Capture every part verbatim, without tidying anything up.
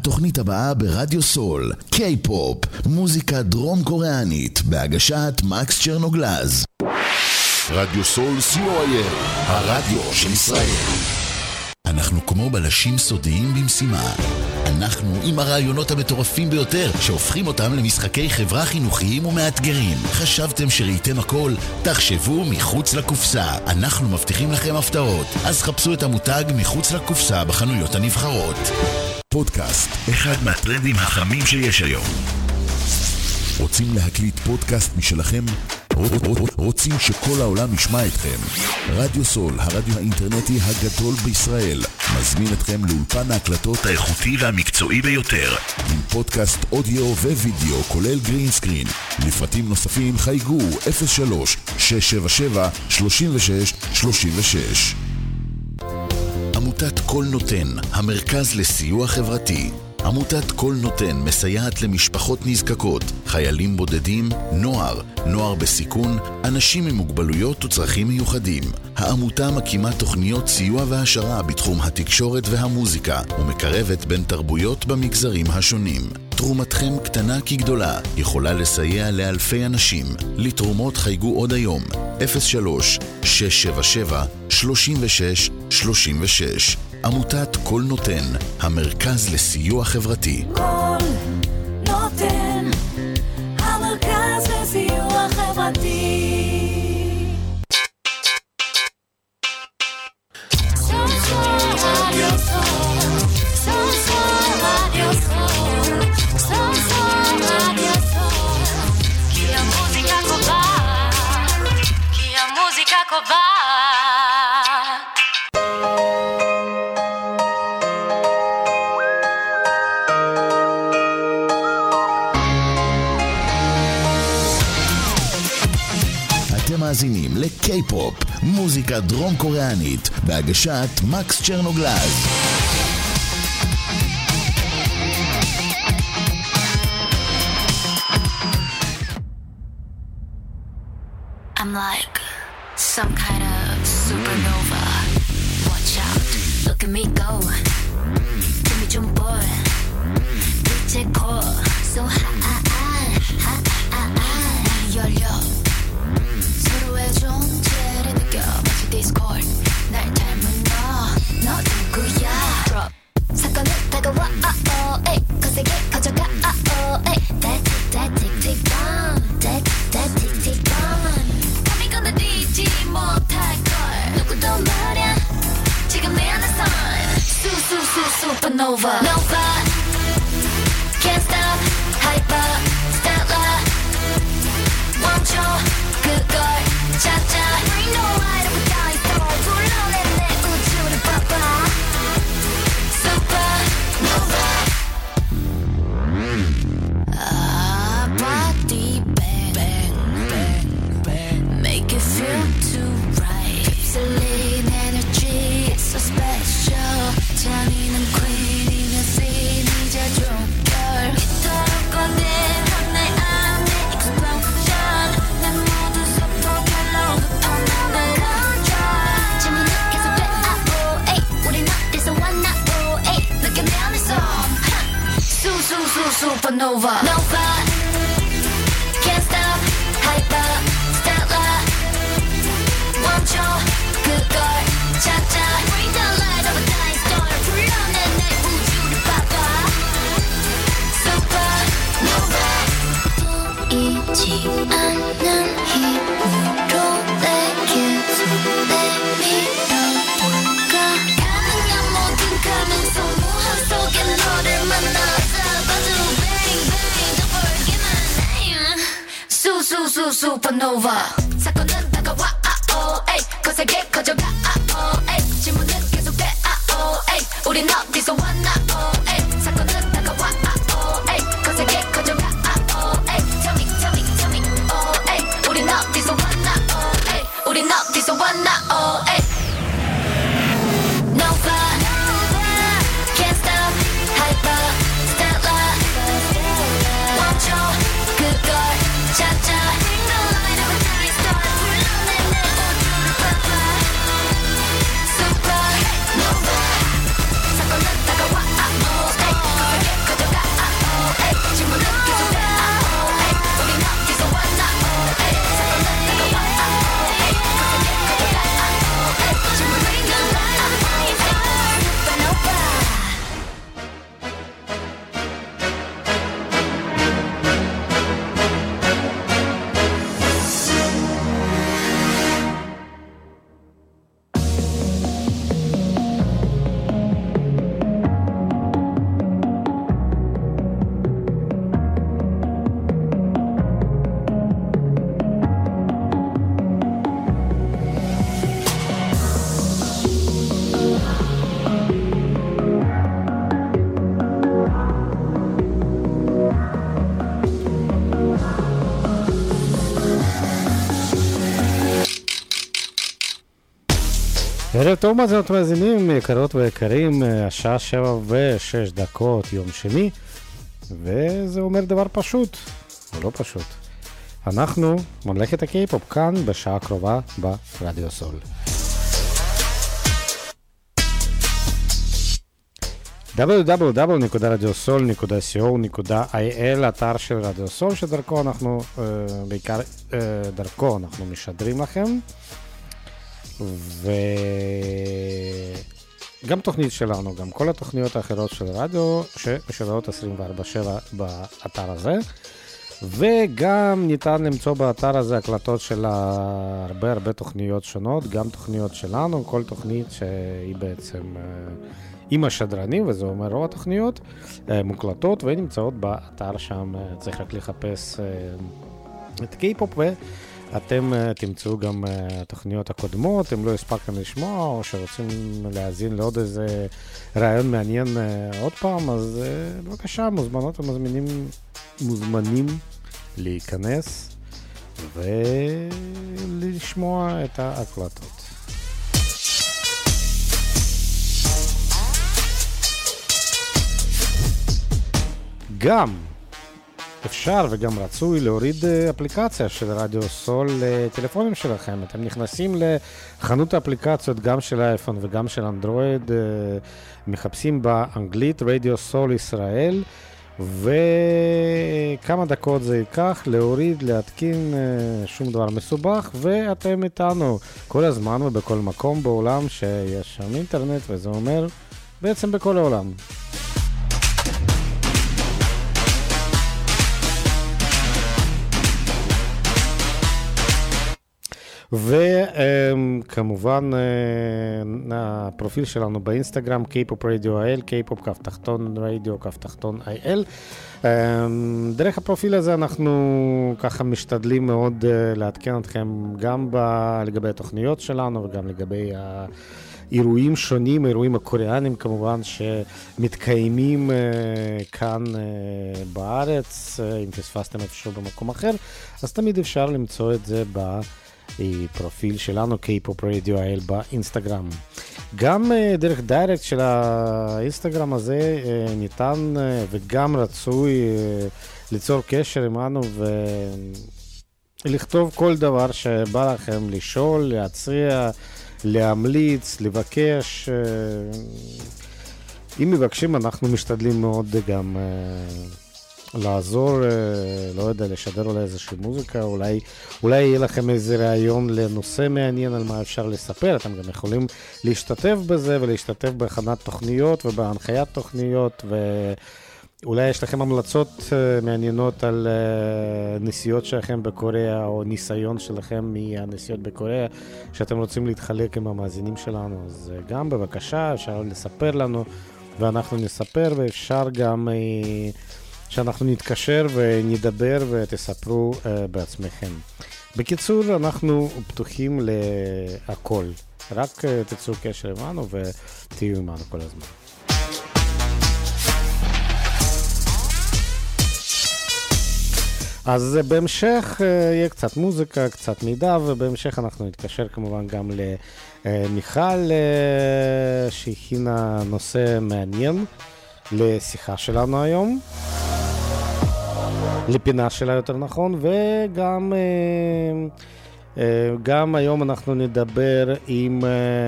התוכנית הבאה ברדיו סול, K-פופ, מוזיקה דרום קוריאנית, בהגשת מקס צ'רנוגלז. רדיו סול סי או איי אל, הרדיו של ישראל. אנחנו כמו בלשים סודיים במשימה. אנחנו עם הרעיונות המטורפים ביותר שהופכים אותם למשחקי חברה חינוכיים ומאתגרים. חשבתם שראיתם הכל? תחשבו מחוץ לקופסה. אנחנו מבטיחים לכם הפתעות. אז חפשו את המותג מחוץ לקופסה בחנויות הנבחרות. פודקאסט, אחד מהטרנדים החמים שיש היום. רוצים להקליט פודקאסט משלכם? רוצים שכל העולם ישמע אתכם? רדיו סול, הרדיו האינטרנטי הגדול בישראל, מזמין אתכם לאולפן ההקלטות האיכותי והמקצועי ביותר, עם פודקאסט אודיו ווידאו כולל גרין סקרין. לפרטים נוספים חייגו אפס שלוש שש שבע שבע שלוש שש שלוש שש. עמותת כל נותן, המרכז לסיוע חברתי. עמותת כל נותן מסייעת למשפחות נזקקות, חיילים בודדים, נוער, נוער בסיכון, אנשים עם מוגבלויות וצרכים מיוחדים. העמותה מקימה תוכניות סיוע והשרה בתחום התקשורת והמוזיקה, ומקרבת בין תרבויות במגזרים השונים. תרומתכם קטנה כגדולה, יכולה לסייע לאלפי אנשים. לתרומות חייגו עוד היום, אפס שלוש שש שבע שבע שלוש שש שלוש שש. עמותת כל נותן, המרכז לסיוע חברתי. כל נותן, המרכז לסיוע חברתי. כי המוזיקה קובעת, כי המוזיקה קובעת. מאזינים לקיי-פופ, מוזיקה דרום קוריאנית, בהגשת מקס צ'רנוגלז. I'm like some kind of supernova. Watch out, look at me go. Give me jump boy. 빛의 core, so high, high, high, high. 열려. 서로의 존재를 느껴 마치 디스코드. 날 닮은 너, 너 누구야? Drop. 사건은 다가와, oh, 에이. 거세게 커져가, oh, 에이. That, that, tick, tick, bomb. That, that, tick, tick, bomb. 밤이 건너뛰지 못할 걸. 누구도 말야. 지금 내 안에 sun. Su, su, su, supernova. Nova. Can't stop. Hyper. Stellar. 멈춰. 그걸 찾아. Bring no light of a dying star. 불러내 내 우주를 봐봐. Supernova. Ah, body bang, bang, bang, bang. Make it feel too right. 휩쓸린 energy, it's so special. 잔인한 queen이면 scene 이제 종결. 이토록 거대한 내 안에 explosion. 내 모든 소폭 헬로부터 나는 control. 질문은 계속돼, ah, oh, ay. 우린 어디서 왔나, oh, ay. 느껴 내 안에서 Su, su, su, supernova. Nova. Can't stop. Hyper. Stellar. 멈춰. 그걸 찾아. Bring the light of a dying star. 불러내 내 우주를 봐봐. Supernova. 보이지 않는 힘으로 내게 손 내밀어볼까. 가능한 모든 가능성 무한 속에 너를 만나. Supernova. 사건은 다가와, oh, ay. 거세게 커져가, oh, ay. 질문은 계속돼, oh, ay. 우린 어디서 왔나, oh, ay. 사건은 다가와, oh, ay. 거세게 커져가, oh, ay. Tell me, tell me, tell me, oh, ay. 우린 어디서 왔나, oh, ay. 우린 어디서 왔나, oh, ay. Nova. Can't stop. Hyper. Stellar. 멈춰. 그걸 찾아. Bring the light of a dying star. 불러내 내 우주를 봐봐. Supernova. 사건은 ערב טוב מאזינות ומאזינים, יקרות ויקרים, השעה שבע ושש דקות, יום שני, וזה אומר דבר פשוט, או לא פשוט. אנחנו, ממלכת הקיי-פופ, כאן בשעה הקרובה ברדיו סול. דאבליו דאבליו דאבליו נקודה רדיו סול נקודה סי או נקודה איי אל, אתר של רדיו סול, שדרכו אנחנו, בעיקר דרכו אנחנו משדרים לכם. וגם תוכנית שלנו, גם כל התוכניות האחרות של רדיו שמשודרות עשרים וארבע שבע באתר הזה, וגם ניתן למצוא באתר הזה הקלטות של הרבה הרבה תוכניות שונות, גם תוכניות שלנו, כל תוכנית שהיא בעצם עם השדרנים, וזה אומר רוב התוכניות מוקלטות ונמצאות באתר, שם צריך רק לחפש את קיי-פופ, ו אתם uh, תמצאו גם uh, תוכניות הקודמות, אם לא הספקתם לשמוע או שרוצים להאזין לעוד איזה רעיון מעניין uh, עוד פעם, אז uh, בבקשה, מוזמנות ומזמינים, מוזמנים להיכנס ולשמוע את ההקלטות. גם אפשר וגם רצוי להוריד אפליקציה של רדיו סול לטלפונים שלכם. אתם נכנסים לחנות האפליקציות גם של האייפון וגם של אנדרואיד, מחפשים באנגלית רדיו סול ישראל, וכמה דקות זה ייקח להוריד, להתקין, שום דבר מסובך, ואתם איתנו כל הזמן ובכל מקום בעולם שיש שם אינטרנט, וזה אומר בעצם בכל העולם. וכמובן הפרופיל שלנו באינסטגרם קיי-פופ רדיו איי אל, קיי-פופ כף תחתון רדיו כף תחתון איי אל. דרך הפרופיל הזה אנחנו ככה משתדלים מאוד לעדכן אתכם גם לגבי התוכניות שלנו וגם לגבי האירועים שונים, האירועים הקוריאנים כמובן שמתקיימים כאן בארץ. אם פספסתם איפשהו במקום אחר, אז תמיד אפשר למצוא את זה ב פרופיל שלנו קיי-פופ רדיו איי אל באינסטגרם. גם דרך דיירקט של האינסטגרם הזה ניתן וגם רצוי ליצור קשר עמנו ולכתוב כל דבר שבא לכם, לשאול, להציע, להמליץ, לבקש. אם מבקשים אנחנו משתדלים מאוד גם לעזור, לא יודע, לשדר אולי איזושהי מוזיקה, אולי, אולי יהיה לכם איזה רעיון לנושא מעניין על מה אפשר לספר. אתם גם יכולים להשתתף בזה ולהשתתף בהכנת תוכניות ובהנחיית תוכניות, ואולי יש לכם המלצות מעניינות על נסיעות שלכם בקוריאה או ניסיון שלכם מהנסיעות בקוריאה שאתם רוצים להתחלק עם המאזינים שלנו, אז גם בבקשה אפשר לספר לנו ואנחנו נספר, ואפשר גם שאנחנו נתקשר ונדבר ותספרו uh, בעצמכם. בקיצור, אנחנו פתוחים להכל. רק uh, תצאו קשר עמנו ותהיו עמנו כל הזמן. אז בהמשך uh, יהיה קצת מוזיקה, קצת מידע, ובהמשך אנחנו נתקשר כמובן גם למיכל uh, שהכינה נושא מעניין לשיחה שלנו היום, לפינה שלה יותר נכון, וגם גם היום אנחנו נדבר עם,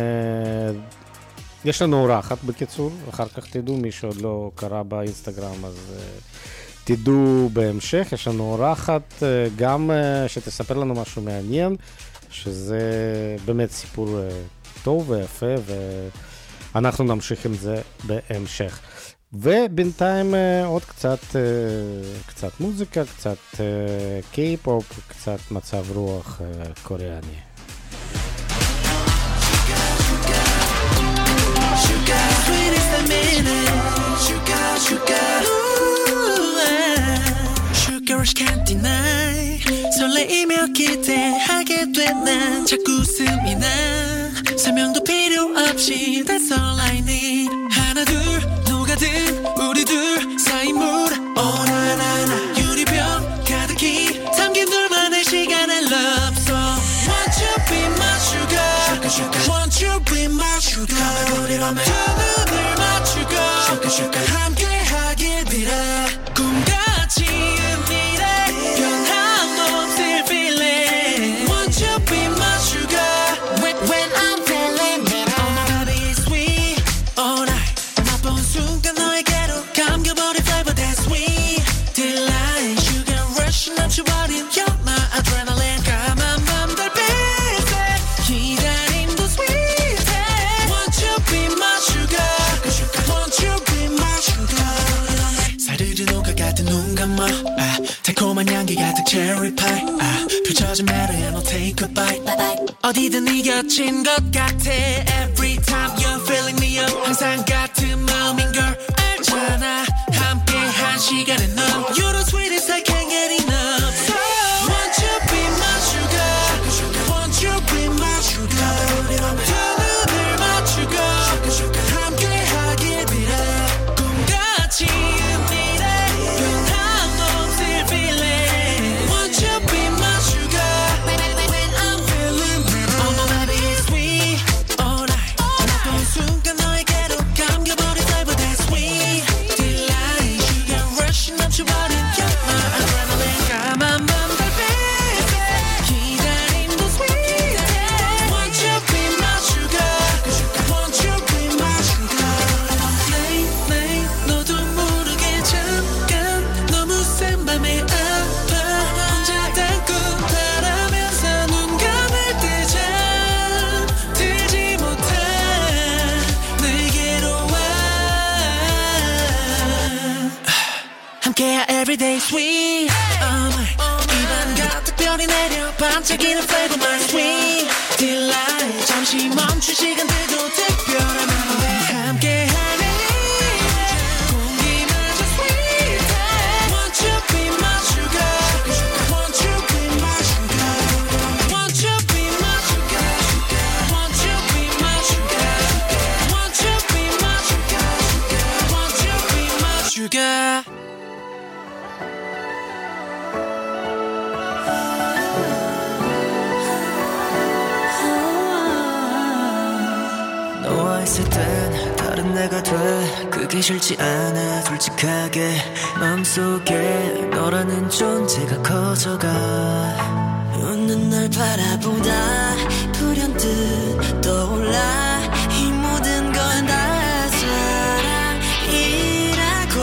יש לנו אורחת בקיצור, אחר כך תדעו, מי שעוד לא קרא באינסטגרם אז תדעו בהמשך. יש לנו אורחת גם שתספר לנו משהו מעניין, שזה באמת סיפור טוב ויפה, ואנחנו נמשיך עם זה בהמשך. ובינתיים עוד קצת, קצת מוזיקה, קצת קיי-פופ, קצת מצב רוח קוריאני. Sugar can't deny 설레이며 기대하게 돼 난 자꾸 웃음이 나 설명도 필요 없이 That's all I need 하나 둘 녹아든 우리 둘 사이 물 Oh na na na 유리병 가득히 담긴 둘만의 시간의 love song Won't you be my sugar Won't you be my cherry pie 아, 펼쳐진 매를 no take a bite 어디든 이겨진 것 같아 Every time you're filling me up 항상 같은 마음인 걸 알잖아 함께 한 시간에 넌 You're the sweetest I can't get enough so won't you be my sugar won't you be my sugar 두 눈을 맞추고 함께 하길 빌어 꿈같이 Everyday sweet oh my 입안 가득 별이 내려 반짝이는 flavor my sweet delight 잠시 멈춘 시간들도 특별한 마음에 함께하는 공기마저 sweet Won't you be my sugar Won't you be my sugar Won't you be my sugar Won't you be my sugar Won't you be my sugar Won't you be my sugar 있을 땐 다른 내가 돼 그게 싫지 않아 솔직하게 마음속에 너라는 존재가 커져가 웃는 널 바라보다 불현듯 떠올라 이 모든 건 다 사랑이라고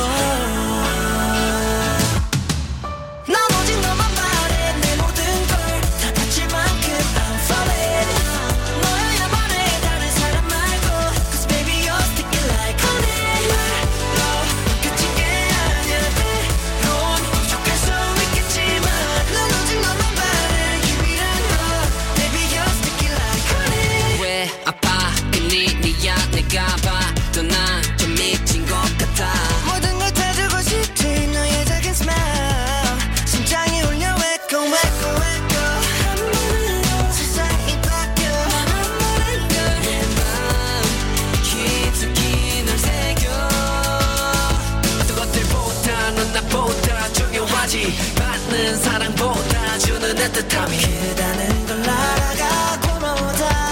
난 오직 너만 바래 내 모든 걸 다 바칠 만큼 I'm falling 너여야만 해 다른 사람 말고 Cause baby you're sticking like honey 너 끝인 게 아니야 때론 부족할 수 있겠지만 난 오직 너만 바래 유일한 너 Baby you're sticking like honey 왜 아파했니 네야 내가 봐도 난 좀 미친 것 같아 모든 걸 다 주고 싶지 너의 작은 smile 심장이 울려 왜고 왜고 왜고 한 번으로 세상이 바뀌어 한 번은 내 맘 깊숙이 널 새겨 어떤 것들보다 넌 나보다 중요하지 받는 사랑보다 주는 애틋함이 크다는 걸 알아가 고마워다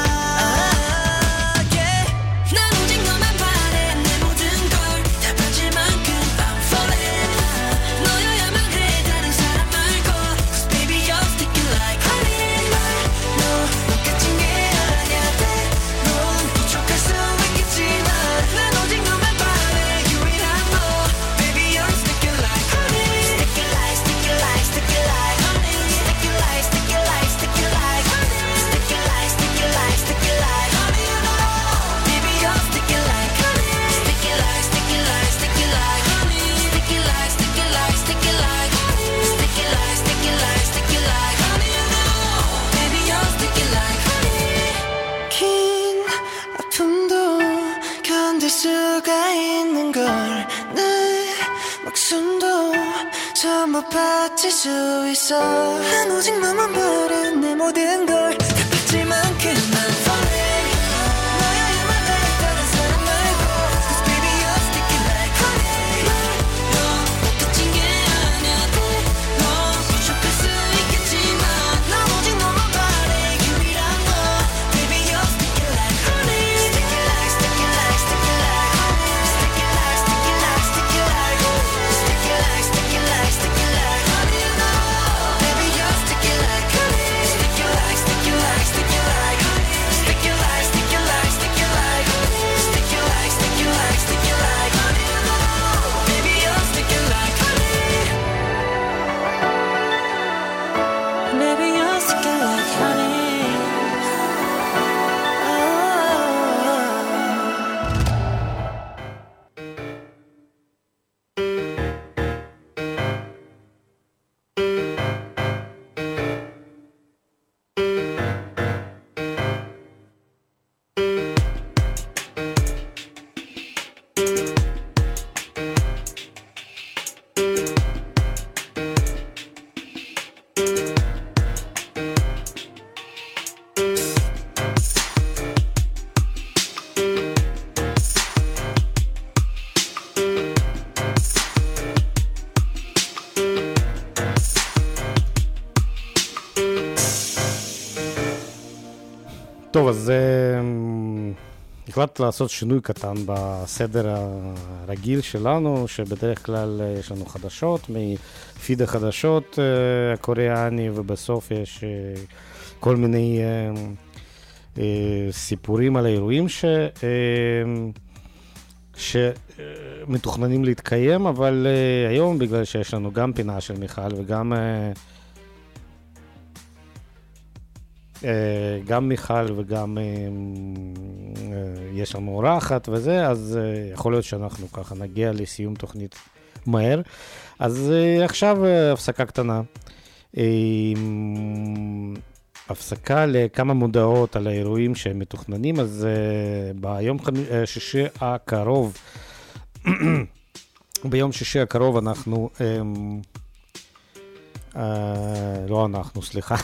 바칠 수 있어 난 오직 너만 바래 내 모든 걸 다 바칠 만큼 I'm falling 너여야만 해 다른 사람 말고 Cause baby you're sticking like honey 너 끝인 게 아니야 때론 부족할 수 있겠지만 난 오직 너만 바래 유일한 너 Baby you're sticking like honey Sticking like sticking like sticking like honey Sticking like sticking like sticking like Sticking like sticking like sticking like Baby, you're sticking like honey. Sticking like, sticking טוב, אז החלטתי לעשות שינוי קטן בסדר הרגיל שלנו, שבדרך כלל יש לנו חדשות מפיד החדשות הקוריאני, ובסוף יש כל מיני סיפורים על האירועים ש... שמתוכננים להתקיים, אבל היום בגלל שיש לנו גם פינה של מיכל וגם גם מיכל וגם יש לנו אורחת וזה, אז יכול להיות שאנחנו ככה נגיע לסיום תוכנית מהר. אז עכשיו הפסקה קטנה, הפסקה לכמה מודעות על האירועים שהם מתוכננים. אז ביום שישי הקרוב, ביום שישי הקרוב אנחנו, לא אנחנו, סליחה,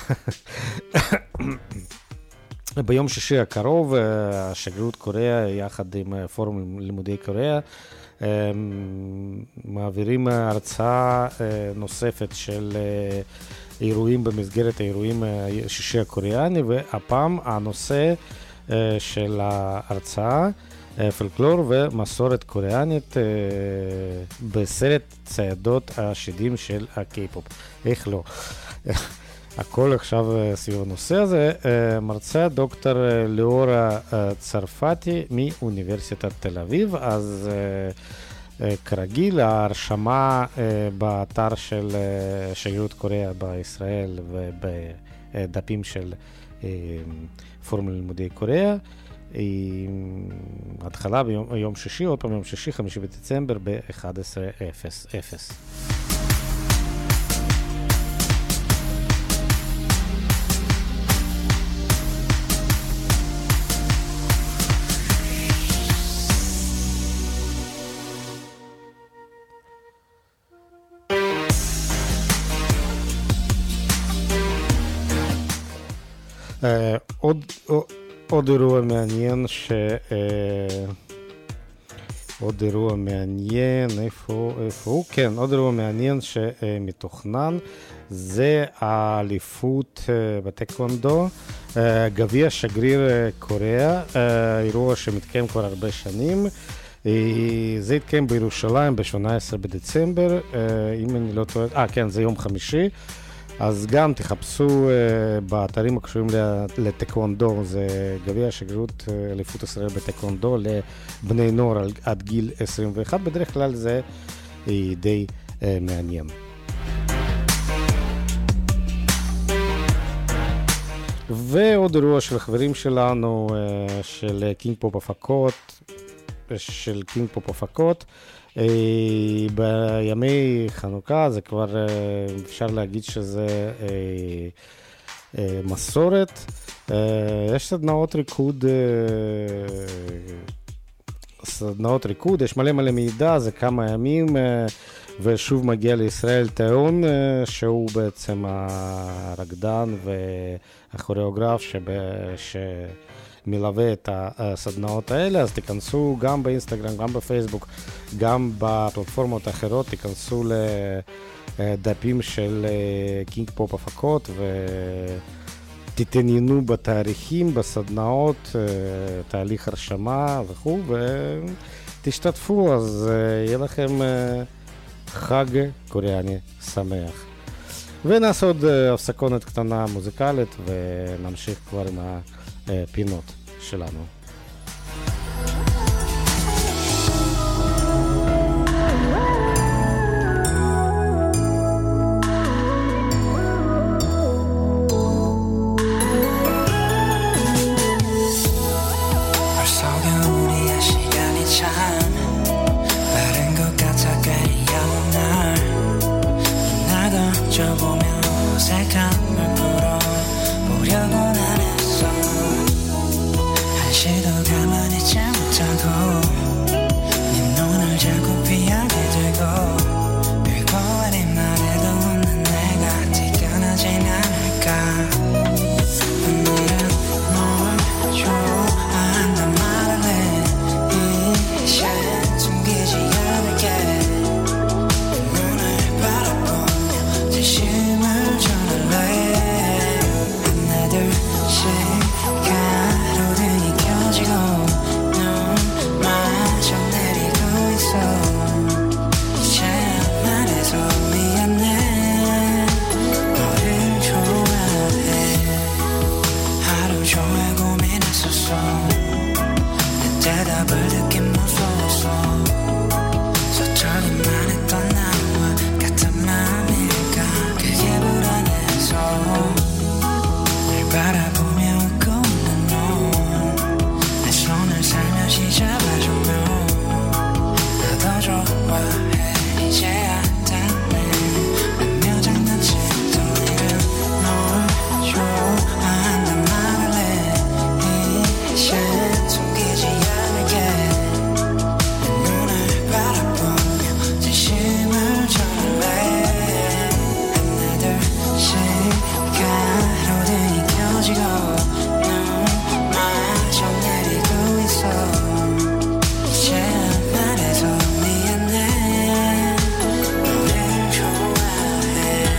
ביום שישי הקרוב השגרירות קוריאה יחד עם פורום לימודי קוריאה מעבירים הרצאה נוספת של אירועים במסגרת האירועים השישי הקוריאני, והפעם הנושא של ההרצאה פולקלור ומסורת קוריאנית בסרט ציידות השדים של הקיי-פופ. איך לא? הכל עכשיו סביב הנושא הזה. מרצה דוקטור ליאורה צרפתי מאוניברסיטת תל אביב. אז כרגיל, ההרשמה באתר של שגרירות קוריאה בישראל ובדפים של פורום לימודי קוריאה. התחלה ביום שישי, עוד פעם יום שישי, חמישי בדצמבר ב-אחת עשרה אפס אפס. עוד עוד אירוע מעניין ש עוד אירוע מעניין איפה איפה הוא כן עוד אירוע מעניין שמתוכנן זה האליפות בטקוונדו, גביע שגריר קוריאה, אירוע שמתקיים כבר הרבה שנים. זה יתקיים בירושלים ב-שמונה עשרה בדצמבר, אם אני לא טועה, אה כן, זה יום חמישי. אז גם תחפשו uh, באתרים הקשורים לטקוונדו, זה גביע שגרירות uh, אליפות ישראל בטקוונדו לבני נוער עד גיל עשרים ואחת, בדרך כלל זה uh, די uh, מעניין. ועוד אירוע של חברים שלנו, uh, של קינג פופ הפקות, של קינג פופ הפקות, בימי חנוכה, זה כבר אפשר להגיד שזה מסורת. יש סדנאות ריקוד, סדנאות ריקוד, יש מלא מלא מידע, זה כמה ימים, ושוב מגיע לישראל תאון, שהוא בעצם הרקדן והכוריאוגרף ש... מלווה את הסדנאות האלה. אז תיכנסו גם באינסטגרם, גם בפייסבוק, גם בפלטפורמות האחרות, תיכנסו לדפים של קינג פופ הפקות ותתעניינו בתאריכים, בסדנאות, תהליך הרשמה וכו', ותשתתפו, אז יהיה לכם חג קוריאני שמח. ונעשה עוד הפסקונת קטנה מוזיקלית ונמשיך כבר עם הפינות שלנו. 한시 느낀 멈춰서 서툴기만 했던 나와 같은 맘일까 그게 불안해서 날 바라보며 웃고 있는 너 내 손을 살며시 잡아주며 나도 좋아해 이제야 닿네 몇몇 장난치던 일은 널 좋아한단 말을 해 이제 숨기지 않을게 내 눈을 바라보며 진심을 전해 하나둘씩 가로등이 켜지고 눈마저 내리고 있어 이제야 말해서 미안해 너를 좋아해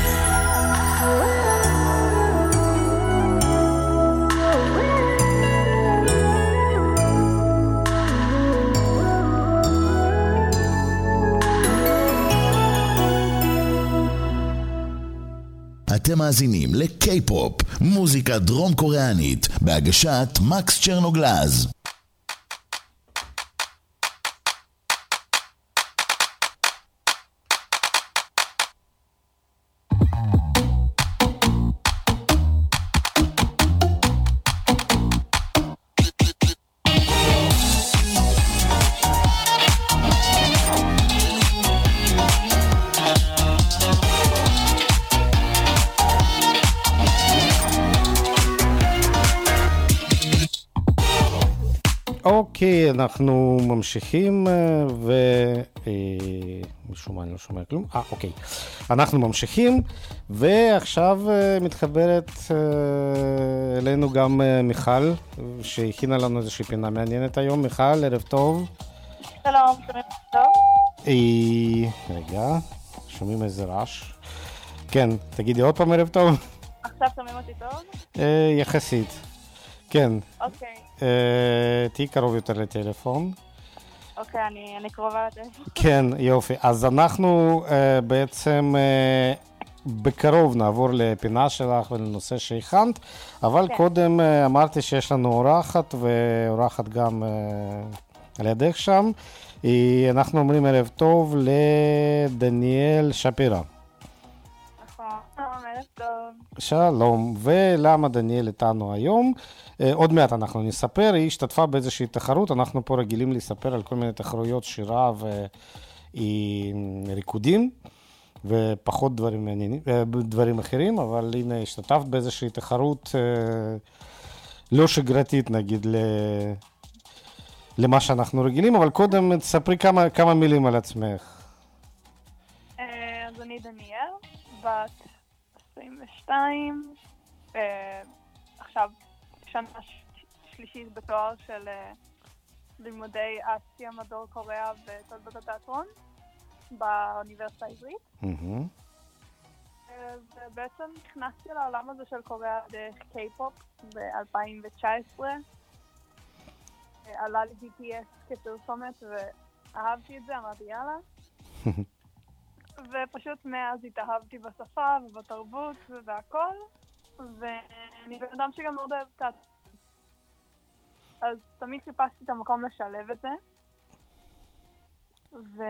אתם מאזינים לקיי-פופ, מוזיקה דרום קוריאנית, בהגשת מקס צ'רנוגלז. אוקיי, אנחנו ממשיכים ו... משום מה אני לא שומע כלום. אה, אוקיי. אנחנו ממשיכים ועכשיו מתחברת אלינו גם מיכל שהכינה לנו איזושהי פינה מעניינת היום. מיכל, ערב טוב. שלום, שומעים טוב? רגע, שומעים איזה רעש. כן, תגידי עוד פעם ערב טוב. עכשיו שומעים אותי טוב? יחסית. כן. אוקיי. תהי קרוב יותר לטלפון. אוקיי, אני, אני קרובה לטלפון. כן, יופי. אז אנחנו uh, בעצם uh, בקרוב נעבור לפינה שלך ולנושא שהכנת, אבל כן. קודם uh, אמרתי שיש לנו אורחת, ואורחת גם uh, על ידך שם. Uh, אנחנו אומרים ערב טוב לדניאל שפירא. נכון, ערב טוב. שלום, ולמה דניאל איתנו היום? עוד מעט אנחנו נספר, היא השתתפה באיזושהי תחרות, אנחנו פה רגילים לספר על כל מיני תחרויות שירה וריקודים, ופחות דברים, דברים אחרים, אבל הנה השתתפת באיזושהי תחרות לא שגרתית נגיד למה שאנחנו רגילים, אבל קודם תספרי כמה, כמה מילים על עצמך. אז אני דניאל, בת עשרים ושתיים, עכשיו שנה שלישית בתואר של לימודי אסיה, מדור קוריאה ותולדות התיאטרון באוניברסיטה העברית. ובעצם נכנסתי לעולם הזה של קוריאה דרך קיי-פופ ב-אלפיים תשע עשרה. עלה לי בי טי אס כפרסומת ואהבתי את זה, אמרתי יאללה. ופשוט מאז התאהבתי בשפה ובתרבות ובהכל. ואני בן אדם שגם מאוד אוהב תיאטרון. אז תמיד חיפשתי את המקום לשלב את זה. ו...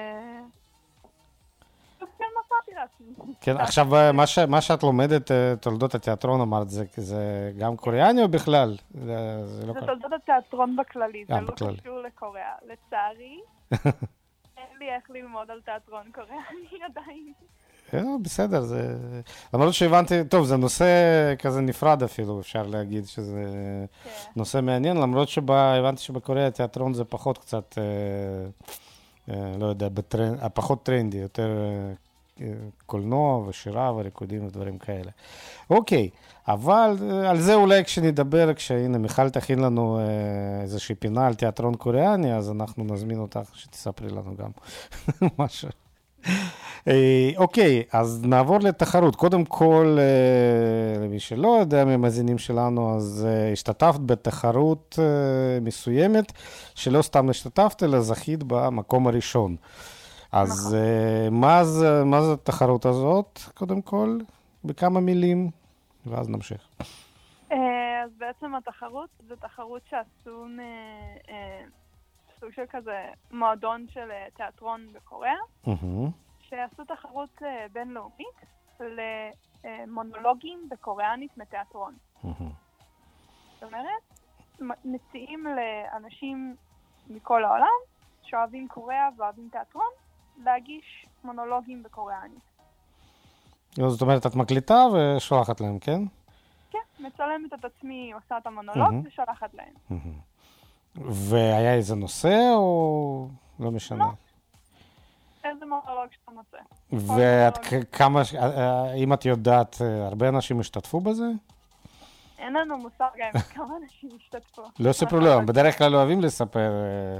כן, מצאתי לעצמי. כן, עכשיו מה שאת לומדת תולדות התיאטרון אמרת, זה גם קוריאני או בכלל? זה תולדות התיאטרון בכללי, זה לא קשור לקוריאה. לצערי, אין לי איך ללמוד על תיאטרון קוריאני עדיין. בסדר, זה... למרות שהבנתי, טוב, זה נושא כזה נפרד אפילו, אפשר להגיד שזה נושא מעניין, למרות שהבנתי שבקוריאה התיאטרון זה פחות קצת, לא יודע, פחות טרנדי, יותר קולנוע ושירה וריקודים ודברים כאלה. אוקיי, אבל על זה אולי כשנדבר, כשהנה מיכל תכין לנו איזושהי פינה על תיאטרון קוריאני, אז אנחנו נזמין אותך שתספרי לנו גם משהו. אוקיי, אז נעבור לתחרות. קודם כל, למי שלא יודע ממאזינים שלנו, אז השתתפת בתחרות מסוימת, שלא סתם השתתפת, אלא זכית במקום הראשון. אז מה זה, מה זה התחרות הזאת, קודם כל? בכמה מילים, ואז נמשיך. אז בעצם התחרות, זו תחרות שעשו סוג של כזה מועדון של אה, תיאטרון בקוריאה, מהמם. שעשו תחרות אה, בינלאומית למונולוגים בקוריאנית מתיאטרון. מהמם. זאת אומרת, מ- מציעים לאנשים מכל העולם שאוהבים קוריאה ואוהבים תיאטרון, להגיש מונולוגים בקוריאנית. זאת אומרת, את מקליטה ושולחת להם, כן? כן, מצלמת את עצמי, עושה את המונולוג מהמם. ושולחת להם. מהמם. והיה איזה נושא או לא משנה? לא. איזה מונולוג שאתה מוצא. ואת מונולוג. כ- כמה, ש- אה, אם את יודעת, אה, הרבה אנשים השתתפו בזה? אין לנו מושג גם כמה אנשים השתתפו. לא סיפרו לו, בדרך כלל אוהבים לספר, אה,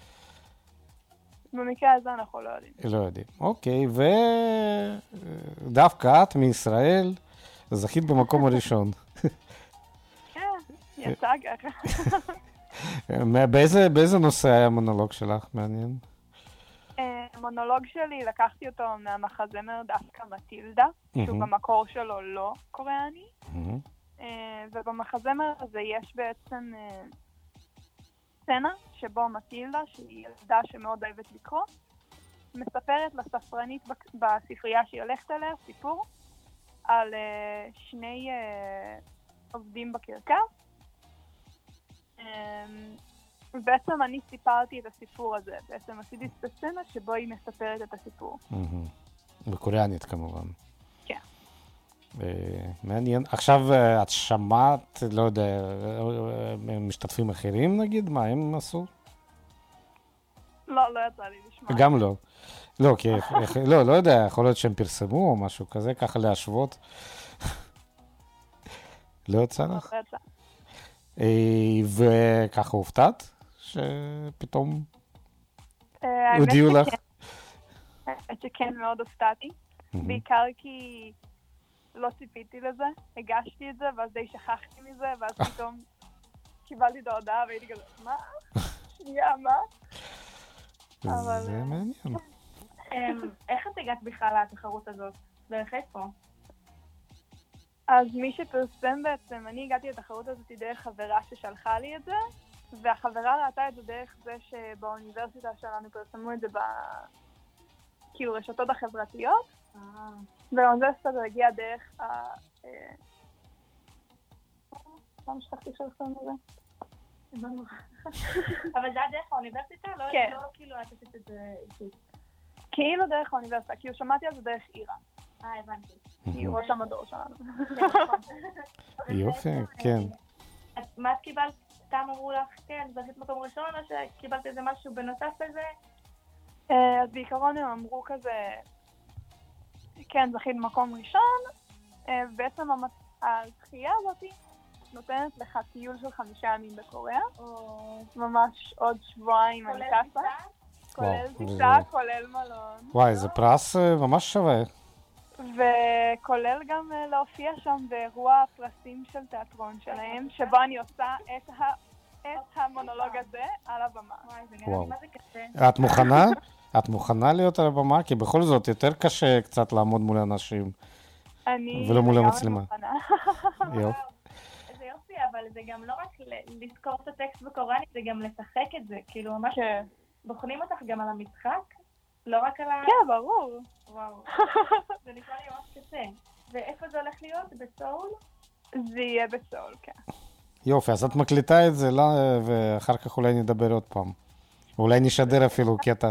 במקרה הזה אנחנו לא יודעים. לא יודעים. אוקיי, ודווקא את מישראל זכית במקום הראשון. כן, יצא ככה. מה- באיזה, באיזה נושא היה המונולוג שלך? מעניין. אה, המונולוג שלי, לקחתי אותו מהמחזמר דווקא מטילדה, שהוא מהמם. במקור שלו לא קוריאני. מהמם. אה, ובמחזמר הזה יש בעצם אה, סצנה שבו מטילדה, שהיא ילדה שמאוד אוהבת לקרוא, מספרת לספרנית בק- בספרייה שהיא הולכת אליה סיפור על אה, שני אה, עובדים בקרקע. אה, ובעצם אני סיפרתי את הסיפור הזה, בעצם עשיתי את הסצנה שבו היא מספרת את הסיפור. מהמם. בקוריאנית כמובן. כן. אה, מעניין. עכשיו אה, את שמעת, לא יודע, אה, אה, משתתפים אחרים נגיד? מה הם עשו? לא, לא יצא לי לשמוע. גם לא. לא, כי, לא, לא יודע, יכול להיות שהם פרסמו או משהו כזה, ככה להשוות. לא יצא לך? לא יצא. אה, וככה הופתעת? שפתאום אה, האמת הודיעו לך? שכן. האמת שכן, מאוד הופתעתי. מהמם. בעיקר כי לא ציפיתי לזה, הגשתי את זה, ואז די שכחתי מזה, ואז פתאום קיבלתי את ההודעה והייתי כזה, מה? שנייה, מה? אבל, זה אה, מעניין. אמ, איך את הגעת בכלל לתחרות הזאת? דרך איפה? אז מי שפרסם בעצם, אני הגעתי לתחרות הזאת דרך חברה ששלחה לי את זה, והחברה ראתה את זה דרך זה שבאוניברסיטה שלנו פרסמו את זה ב... כאילו רשתות החברתיות, והאוניברסיטה זה הגיע דרך ה... אה, למה שכחתי שלכם את זה? אבל זה היה דרך האוניברסיטה? לא, כן. לא כאילו את עשית את זה אישית. כאילו דרך האוניברסיטה, כאילו שמעתי על זה דרך אירה, אה, הבנתי. היא ראש המדור שלנו. יופי, כן. אז מה את קיבלת? סתם אמרו לך, כן, זכית מקום ראשון, או שקיבלת איזה משהו בנוסף לזה? אה, אז בעיקרון הם אמרו כזה, כן, זכית מקום ראשון, אה, בעצם המת- הזכייה הזאת נותנת לך טיול של חמישה ימים בקוריאה, או... ממש עוד שבועיים אני כולל טסה, טיסה? כולל וואו, טיסה, זה- כולל מלון, וואי, זה פרס אה, ממש שווה. וכולל גם אה, להופיע שם באירוע הפרסים של תיאטרון שלהם, שבו אני עושה את ה... את המונולוג הזה על הבמה. וואי, זה וואו. נראה לי מה זה קשה. את מוכנה? את מוכנה להיות על הבמה? כי בכל זאת יותר קשה קצת לעמוד מול אנשים. אני ולא מול לגמרי המצלמה. מוכנה. יופי. איזה יופי, אבל זה גם לא רק ל- לזכור את הטקסט בקוריאנית, זה גם לשחק את זה. כאילו, ממש כן. בוחנים אותך גם על המשחק, לא רק על ה... כן, ברור. וואו. זה נשמע לי ממש קשה. ואיפה זה הולך להיות? בסאול? זה יהיה בסול, כן. יופי, אז את מקליטה את זה, לא, ואחר כך אולי נדבר עוד פעם. אולי נשדר אפילו קטע,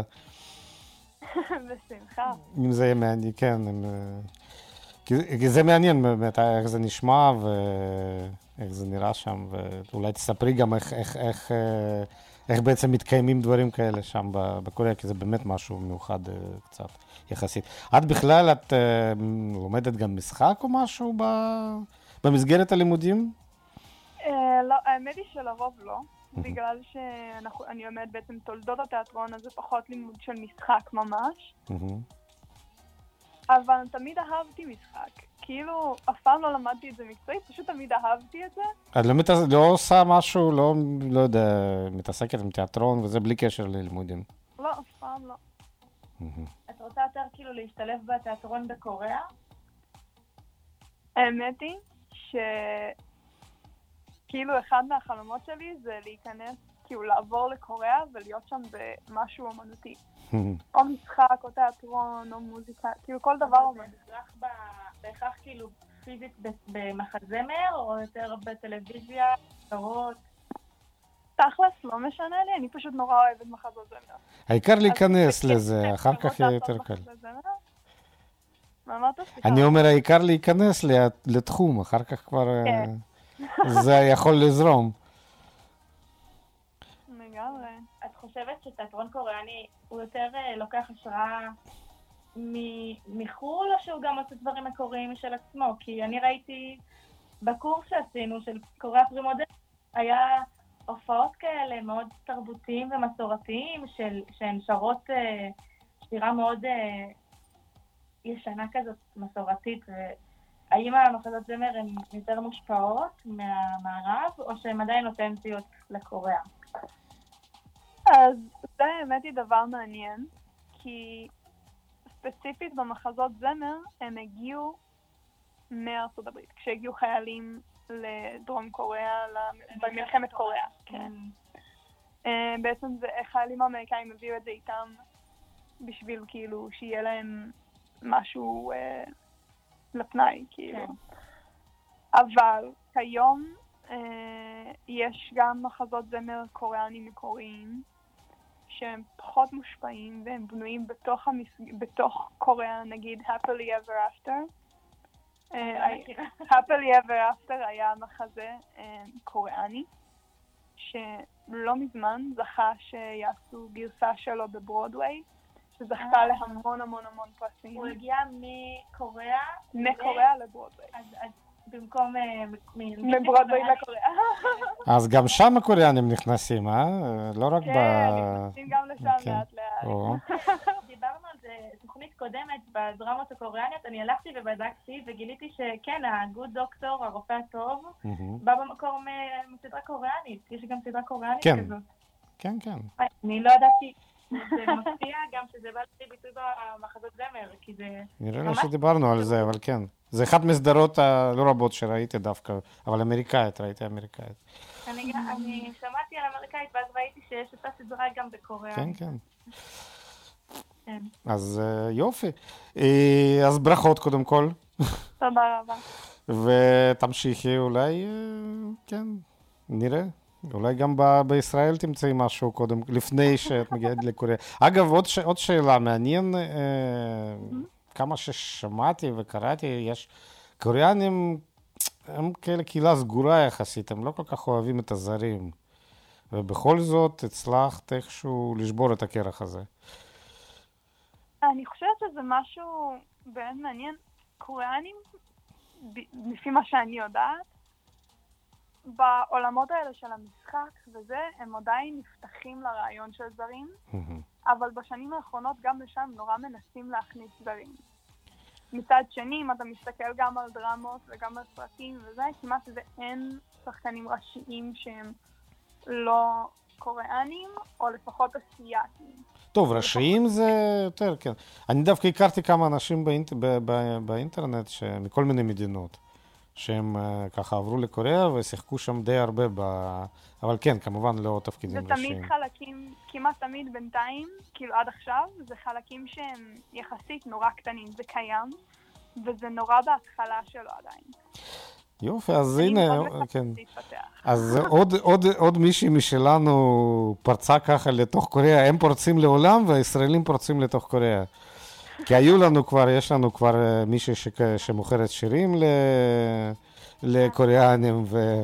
בשמחה. אם זה יהיה מעניין, כן. אם, אה, כי, כי זה מעניין באמת, איך זה נשמע ואיך זה נראה שם, ואולי תספרי גם איך, איך, איך, אה, איך בעצם מתקיימים דברים כאלה שם ב- בקוריאה, כי זה באמת משהו מיוחד אה, קצת, יחסית. את בכלל, את אה, לומדת גם משחק או משהו ב- במסגרת הלימודים? אה, לא, האמת היא שלרוב לא, בגלל שאני לומדת בעצם תולדות התיאטרון, אז זה פחות לימוד של משחק ממש, מהמם. אבל תמיד אהבתי משחק. כאילו, אף פעם לא למדתי את זה מקצועית, פשוט תמיד אהבתי את זה. את לא, מת... לא עושה משהו, לא, לא יודע, מתעסקת עם תיאטרון וזה בלי קשר ללימודים. לא, אף פעם לא. את רוצה יותר כאילו להשתלב בתיאטרון בקוריאה? האמת היא ש... כאילו אחד מהחלומות שלי זה להיכנס כאילו לעבור לקוריאה ולהיות שם במשהו אומנותי. או משחק, או תיאטרון, או מוזיקה, כאילו כל דבר אומנותי. זה בהכרח ב- בהכרח כאילו פיזית ב- במחזמר, או יותר בטלוויזיה, סדרות? תכלס, לא משנה לי, אני פשוט נורא אוהבת מחזות זמר. העיקר להיכנס אז לזה, כן, אחר לראות כך יהיה לעשות יותר קל. מחזות זמר. מה אמרת? סליחה. אני אומר, העיקר להיכנס לתחום, אחר כך כבר אה, כן. זה יכול לזרום. לגמרי. את חושבת שתיאטרון קוריאני הוא יותר אה, לוקח השראה מ- מחו"ל, או שהוא גם עושה דברים מקוריים משל עצמו? כי אני ראיתי בקורס שעשינו של קוריאה פרימודרנית, היה הופעות כאלה מאוד תרבותיים ומסורתיים, של, שהן שרות אה, שירה מאוד אה, ישנה כזאת, מסורתית. האם המחזות זמר הן יותר מושפעות מהמערב, או שהן עדיין אותנטיות לקוריאה? אז זה האמת היא דבר מעניין, כי ספציפית במחזות זמר הם הגיעו מארצות הברית, כשהגיעו חיילים לדרום קוריאה, במלחמת קוריאה. כן. אה, בעצם זה חיילים אמריקאים הביאו את זה איתם בשביל כאילו שיהיה להם משהו אה, לפנאי, כאילו. כן. אבל כיום אה, יש גם מחזות זמר קוריאנים מקוריים שהם פחות מושפעים והם בנויים בתוך, המס... בתוך קוריאה, נגיד Happily Ever After. אה, Happily Ever After היה מחזה אה, קוריאני שלא מזמן זכה שיעשו גרסה שלו בברודוויי, שזכתה להמון המון המון פרסים. הוא הגיע מקוריאה? מקוריאה לברודוויי. אז אז במקום... אה, מ- מ- מברודוויי לקוריאה. אז גם שם הקוריאנים נכנסים, אה? לא רק ב... כן, נכנסים גם לשם כן. לאט לאט. או. דיברנו על זה, תוכנית קודמת בדרמות הקוריאניות, אני הלכתי ובדקתי וגיליתי שכן, הגוד דוקטור, הרופא הטוב, מהמם. בא במקור מ- מסדרה קוריאנית. יש גם סדרה קוריאנית כן. כזאת. כן, כן. אני לא ידעתי, זה מפתיע גם שזה בא לידי ביטוי במחזות זמר, כי זה... נראה לי ממש- שדיברנו על זה, אבל כן. זה אחת מסדרות הלא רבות שראיתי דווקא, אבל אמריקאית, ראיתי אמריקאית. אני גם- אני שמעתי על אמריקאית, ואז ראיתי שיש אותה סדרה גם בקוריאה. כן, כן. כן. אז אה, יופי. אה, אז ברכות קודם כל, תודה רבה. ותמשיכי אולי, אה, כן, נראה. אולי גם ב- בישראל תמצאי משהו קודם, לפני שאת מגיעת לקוריאה. אגב, עוד, ש- עוד שאלה, מעניין, אה, כמה ששמעתי וקראתי, יש קוריאנים, הם כאלה קהילה סגורה יחסית, הם לא כל כך אוהבים את הזרים. ובכל זאת הצלחת איכשהו לשבור את הקרח הזה. אני חושבת שזה משהו באמת מעניין. קוריאנים, ב- לפי מה שאני יודעת, בעולמות האלה של המשחק וזה, הם עדיין נפתחים לרעיון של זרים, אבל בשנים האחרונות גם לשם נורא מנסים להכניס זרים. מצד שני, אם אתה מסתכל גם על דרמות וגם על סרטים וזה, כמעט ואין שחקנים ראשיים שהם לא קוריאנים, או לפחות אסייתים. טוב, ראשיים זה יותר, כן. אני דווקא הכרתי כמה אנשים באינט... ב- ב- באינטרנט מכל מיני מדינות, שהם אה, ככה עברו לקוריאה ושיחקו שם די הרבה, ב... אבל כן, כמובן לא זה תפקידים תמיד ראשיים. חלקים, כמעט תמיד בינתיים, כאילו עד עכשיו, זה חלקים שהם יחסית נורא קטנים, זה קיים, וזה נורא בהתחלה שלו עדיין. יופי, אז אני הנה, מאוד מחכה כן. להתפתח. אז עוד, עוד, עוד מישהי משלנו פרצה ככה לתוך קוריאה, הם פורצים לעולם והישראלים פורצים לתוך קוריאה. כי היו לנו כבר, יש לנו כבר אה, מישהי שק- שמוכרת שירים ל... לקוריאנים,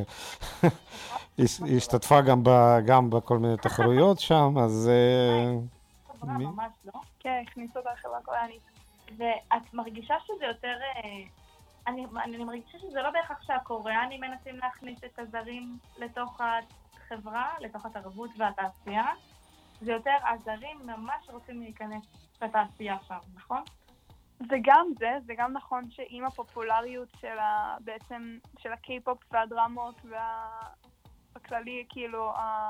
והשתתפה גם, ב... גם בכל מיני תחרויות שם, אז... אה, חברה מי? ממש לא. כן, הכניסו אותה לחברה קוריאנית. ואת מרגישה שזה יותר... אה, אני, אני מרגישה שזה לא בהכרח שהקוריאנים מנסים להכניס את הזרים לתוך החברה, לתוך התרבות והתעשייה. זה יותר הזרים ממש רוצים להיכנס לתעשייה שם, נכון? זה גם זה, זה גם נכון שעם הפופולריות של ה... בעצם של הקיי-פופ והדרמות והכללי, כאילו,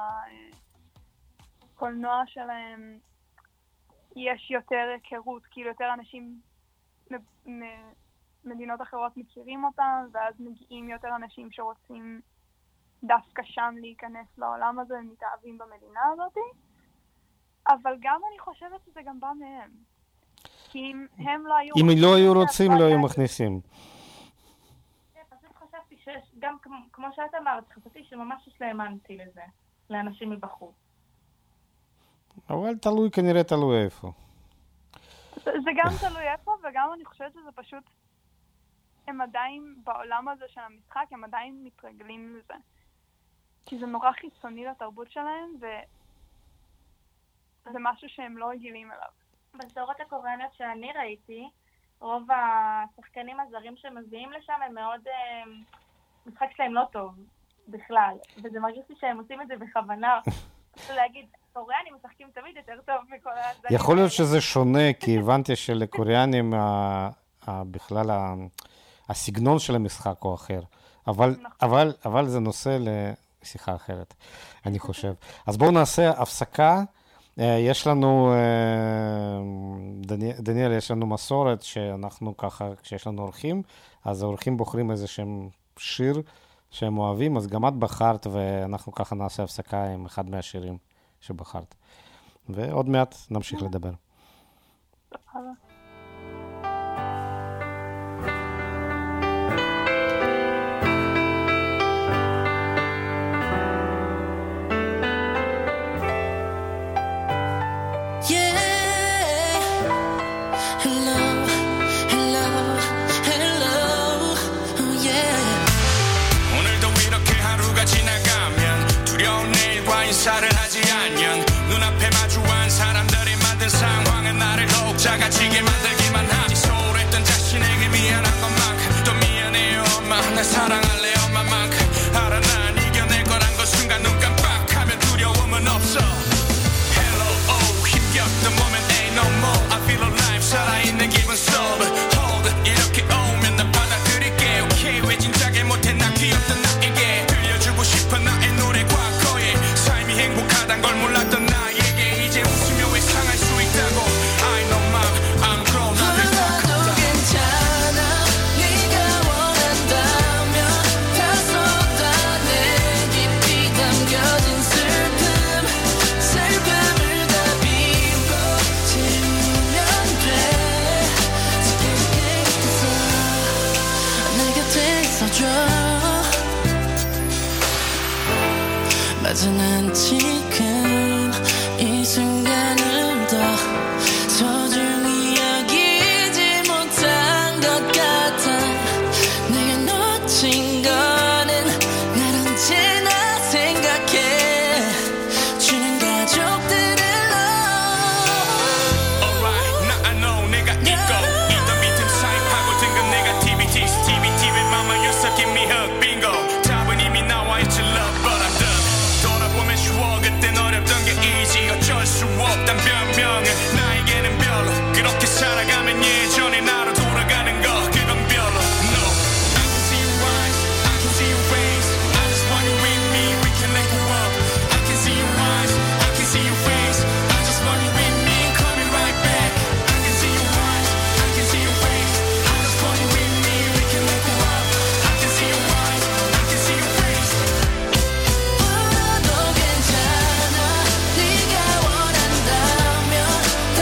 הקולנוע שלהם, יש יותר היכרות, כאילו יותר אנשים ממדינות אחרות מכירים אותם, ואז מגיעים יותר אנשים שרוצים דווקא שם להיכנס לעולם הזה, הם מתאהבים במדינה הזאת. אבל גם אני חושבת שזה גם בא מהם. כי אם הם לא היו... אם לא היו רוצים, לא היו מכניסים. פשוט חשבתי שיש, גם כמו שאת אמרת, חשבתי שממש יש להם אנטי לזה, לאנשים מבחוץ. אבל תלוי, כנראה תלוי איפה. זה גם תלוי איפה, וגם אני חושבת שזה פשוט... הם עדיין בעולם הזה של המשחק, הם עדיין מתרגלים לזה. כי זה נורא חיצוני לתרבות שלהם, וזה משהו שהם לא רגילים אליו. בסדרות הקוריאניות שאני ראיתי, רוב השחקנים הזרים שמביאים לשם הם מאוד... משחק שלהם לא טוב בכלל, וזה מרגיש לי שהם עושים את זה בכוונה. להגיד, קוריאנים משחקים תמיד יותר טוב מכל הזרים. יכול להיות שזה שונה, כי הבנתי שלקוריאנים בכלל הסגנון של המשחק הוא אחר. אבל, אבל, אבל זה נושא לשיחה אחרת, אני חושב. אז בואו נעשה הפסקה. יש לנו, דניאל, יש לנו מסורת שאנחנו ככה, כשיש לנו אורחים, אז האורחים בוחרים איזה שהם שיר שהם אוהבים, אז גם את בחרת, ואנחנו ככה נעשה הפסקה עם אחד מהשירים שבחרת. ועוד מעט נמשיך לדבר. 인사를 하지 않냐 눈앞에 마주한 사람들이 만든 상황은 나를 더욱 작아지게 만들기만 하지 소홀했던 자신에게 미안한 것만큼 또 미안해요 엄마 날 사랑할래 엄마만큼 알아 난 이겨낼 거란 걸 순간 눈 깜빡하면 두려움은 없어 Hello oh 힘겹던 moment ain't no more I feel alive 살아있는 기분 sober Hold it 이렇게 오면 난 받아들일게 Okay 왜 진작에 못해 난 귀엽던 나에게 들려주고 싶어 나의 노래과 행복하단 걸 몰랐던 나에게 이제 웃으며 외상할 수 있다고 I know mom I'm grown up 불러도 괜찮아 네가 원한다면 다 쏟아내 깊이 담겨진 슬픔 슬픔을 다 비우고 채우면 돼 내 곁에 있어줘 맞아 난 지금 이 순간을 더 소중히 여기지 못한 것 같아 내가 놓친 거는 날 언제나 생각해 주는 가족들을 love Alright now I know 내가 있고 있던 비틈 사이 파고든 건 negativity 티비 mama you're sucking me up bingo 답은 이미 나와 있지 love but I'm done 돌아보면 쉬워 그땐 어렵던 게 easy 어쩔 수 없단 변명은 나에게는 별로 그렇게 살아가면 예전의 나로 돌아가는 거 그건 별로 No I can see your eyes I can see your face I just want you with me we can let go up I can see your eyes I can see your face I just want you with me coming right back I can see your eyes I can see your face I just want you with me we can let go up I can see your eyes I can see your face 불러도 괜찮아 네가 원한다면 다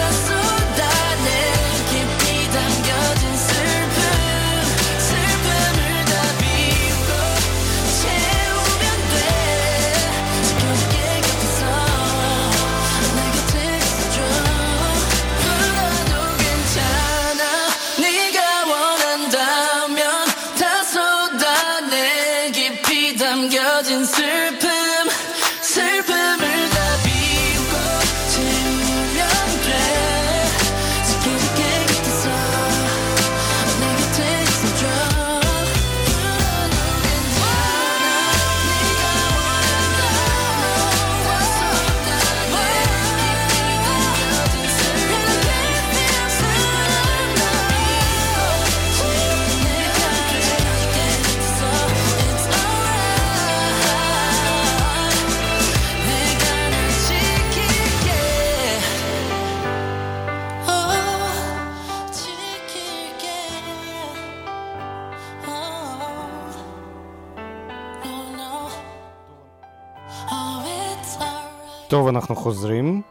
טוב, אנחנו חוזרים.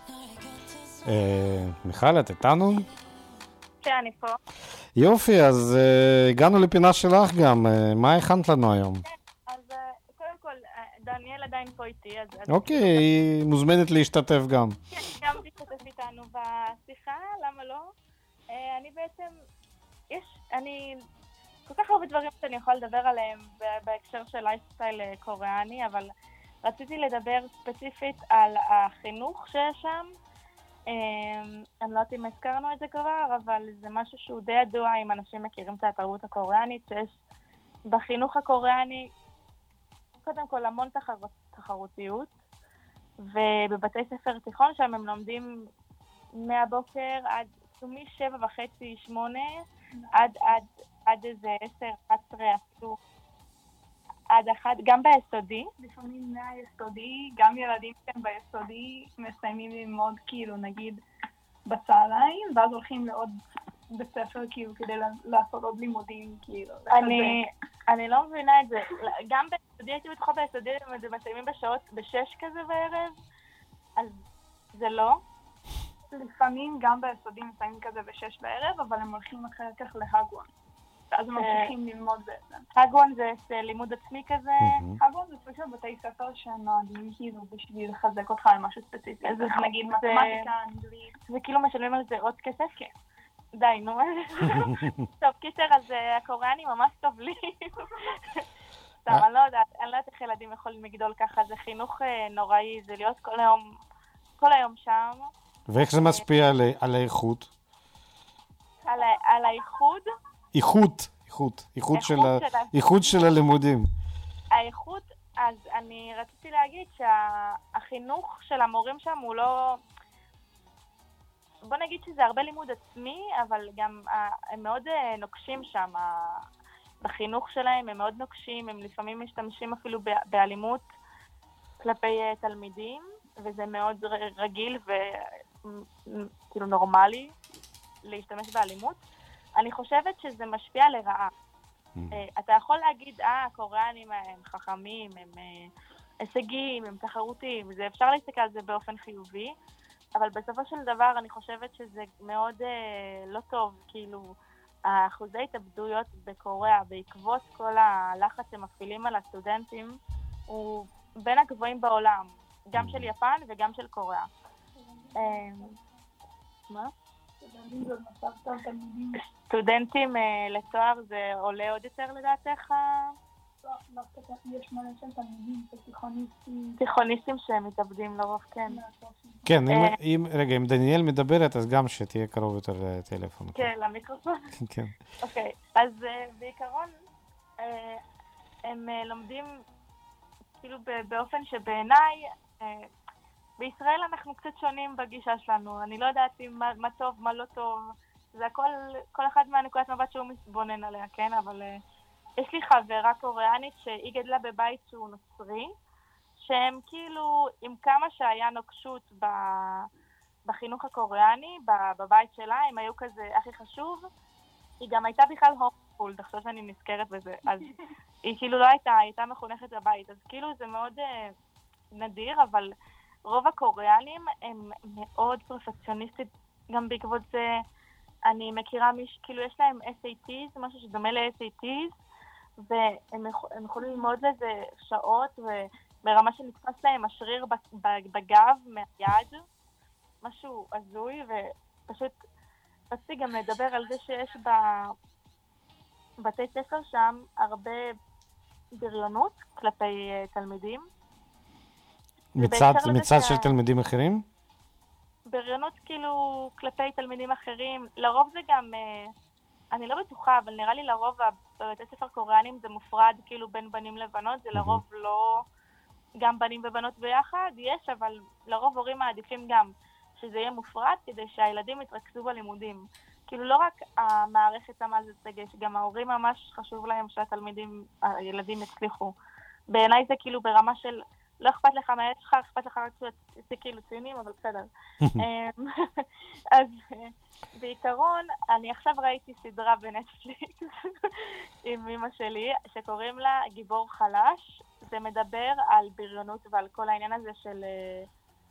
אה, מיכל, את איתנו? כן, אני פה. יופי, אז אה, הגענו לפינה שלך גם. אה, מה הכנת לנו היום? אז אה, קודם כל, אה, דניאל עדיין פה איתי, אז... אז- אוקיי, היא מוזמנת להשתתף גם. כן, גם תשתתף איתנו בשיחה, למה לא? אה, אני בעצם... יש... אני... כל כך הרבה דברים שאני יכולה לדבר עליהם ב- בהקשר של לייפסטייל אה, קוריאני, אבל רציתי לדבר ספציפית על החינוך שיש שם. אה, אני לא יודעת אם הזכרנו את זה כבר, אבל זה משהו שהוא די ידוע אם אנשים מכירים את התרבות הקוריאנית, שיש בחינוך הקוריאני קודם כל המון תחרות, תחרותיות, ובבתי ספר תיכון שם הם לומדים מהבוקר עד, משבע וחצי, שמונה, עד, עד, עד איזה עשר, עד עשרה, אפילו עד אחד, גם ביסודי. לפעמים מהיסודי, גם ילדים כאן ביסודי מסיימים ללמוד כאילו נגיד בצהריים, ואז הולכים לעוד בית ספר כאילו כדי לעשות עוד לימודים כאילו. אני, אני לא מבינה את זה. גם ביסודי, הייתי בטוחה ביסודי, הם מסיימים בשעות, בשש כזה בערב, אז זה לא. לפעמים גם ביסודי מסיימים כזה בשש בערב, אבל הם הולכים אחר כך להגוון. אז הם ממשיכים ללמוד בעצם. הגוון זה לימוד עצמי כזה. הגוון זה פשוט בתי ספר שנועדים כאילו בשביל לחזק אותך על משהו ספציפי. אז נגיד מתמטיקה, אנגלית. זה כאילו משלמים על זה עוד כסף? כן. די, נו. טוב, קיצר, אז הקוריאני ממש טוב לי. טוב, אני לא יודעת, אני לא יודעת איך ילדים יכולים לגדול ככה, זה חינוך נוראי, זה להיות כל היום, כל היום שם. ואיך זה משפיע על, על האיכות? על, על האיכות? איכות, איכות, איכות של, ה... איכות של הלימודים. האיכות, אז אני רציתי להגיד שהחינוך של המורים שם הוא לא... בוא נגיד שזה הרבה לימוד עצמי, אבל גם הם מאוד נוקשים שם. בחינוך שלהם הם מאוד נוקשים, הם לפעמים משתמשים אפילו באלימות כלפי תלמידים, וזה מאוד רגיל וכאילו נורמלי להשתמש באלימות. אני חושבת שזה משפיע לרעה. אתה יכול להגיד, אה, הקוריאנים הם חכמים, הם הישגים, הם תחרותיים, זה אפשר להסתכל על זה באופן חיובי, אבל בסופו של דבר אני חושבת שזה מאוד לא טוב, כאילו, האחוזי התאבדויות בקוריאה בעקבות כל הלחץ שמפעילים על הסטודנטים הוא בין הגבוהים בעולם, גם של יפן וגם של קוריאה. מה? סטודנטים לתואר זה עולה עוד יותר לדעתך? יש מלא של תלמידים, של תיכוניסטים. תיכוניסטים שהם מתאבדים לרוב, כן. כן, אם, רגע, אם דניאל מדברת, אז גם שתהיה קרוב יותר לטלפון. כן, למיקרופון? כן. אוקיי, אז בעיקרון הם לומדים כאילו באופן שבעיניי, בישראל אנחנו קצת שונים בגישה שלנו, אני לא יודעת מה, מה טוב, מה לא טוב, זה הכל, כל אחד מהנקודת מבט שהוא מתבונן עליה, כן? אבל uh, יש לי חברה קוריאנית שהיא גדלה בבית שהוא נוצרי, שהם כאילו, עם כמה שהיה נוקשות ב, בחינוך הקוריאני, בבית שלה, הם היו כזה הכי חשוב, היא גם הייתה בכלל הומסקולד, עכשיו שאני נזכרת בזה, אז היא כאילו לא הייתה, היא הייתה מחונכת בבית, אז כאילו זה מאוד uh, נדיר, אבל... רוב הקוריאנים הם מאוד פרפקציוניסטים, גם בעקבות זה אני מכירה מיש, כאילו יש להם אס איי טיז, משהו שדומה ל-אס איי טיז, והם יכולים ללמוד לזה שעות, וברמה שנתפס להם השריר בגב מהיד, משהו הזוי, ופשוט רציתי גם לדבר על זה שיש בבתי ספר שם הרבה בריונות כלפי תלמידים, מצד, מצד של תלמידים אחרים? בריונות כאילו כלפי תלמידים אחרים, לרוב זה גם, אני לא בטוחה, אבל נראה לי לרוב בבתי ספר קוריאנים זה מופרד כאילו בין בנים לבנות, זה לרוב לא גם בנים ובנות ביחד, יש, אבל לרוב הורים מעדיפים גם שזה יהיה מופרד כדי שהילדים יתרכזו בלימודים. כאילו לא רק המערכת שמה על זה דגש, גם ההורים ממש חשוב להם שהתלמידים, הילדים יצליחו. בעיניי זה כאילו ברמה של לא אכפת לך מהילד שלך, אכפת לך רק שזה כאילו ציונים, אבל בסדר. אז בעיקרון, אני עכשיו ראיתי סדרה בנטפליקס עם אמא שלי, שקוראים לה גיבור חלש. זה מדבר על בריונות ועל כל העניין הזה של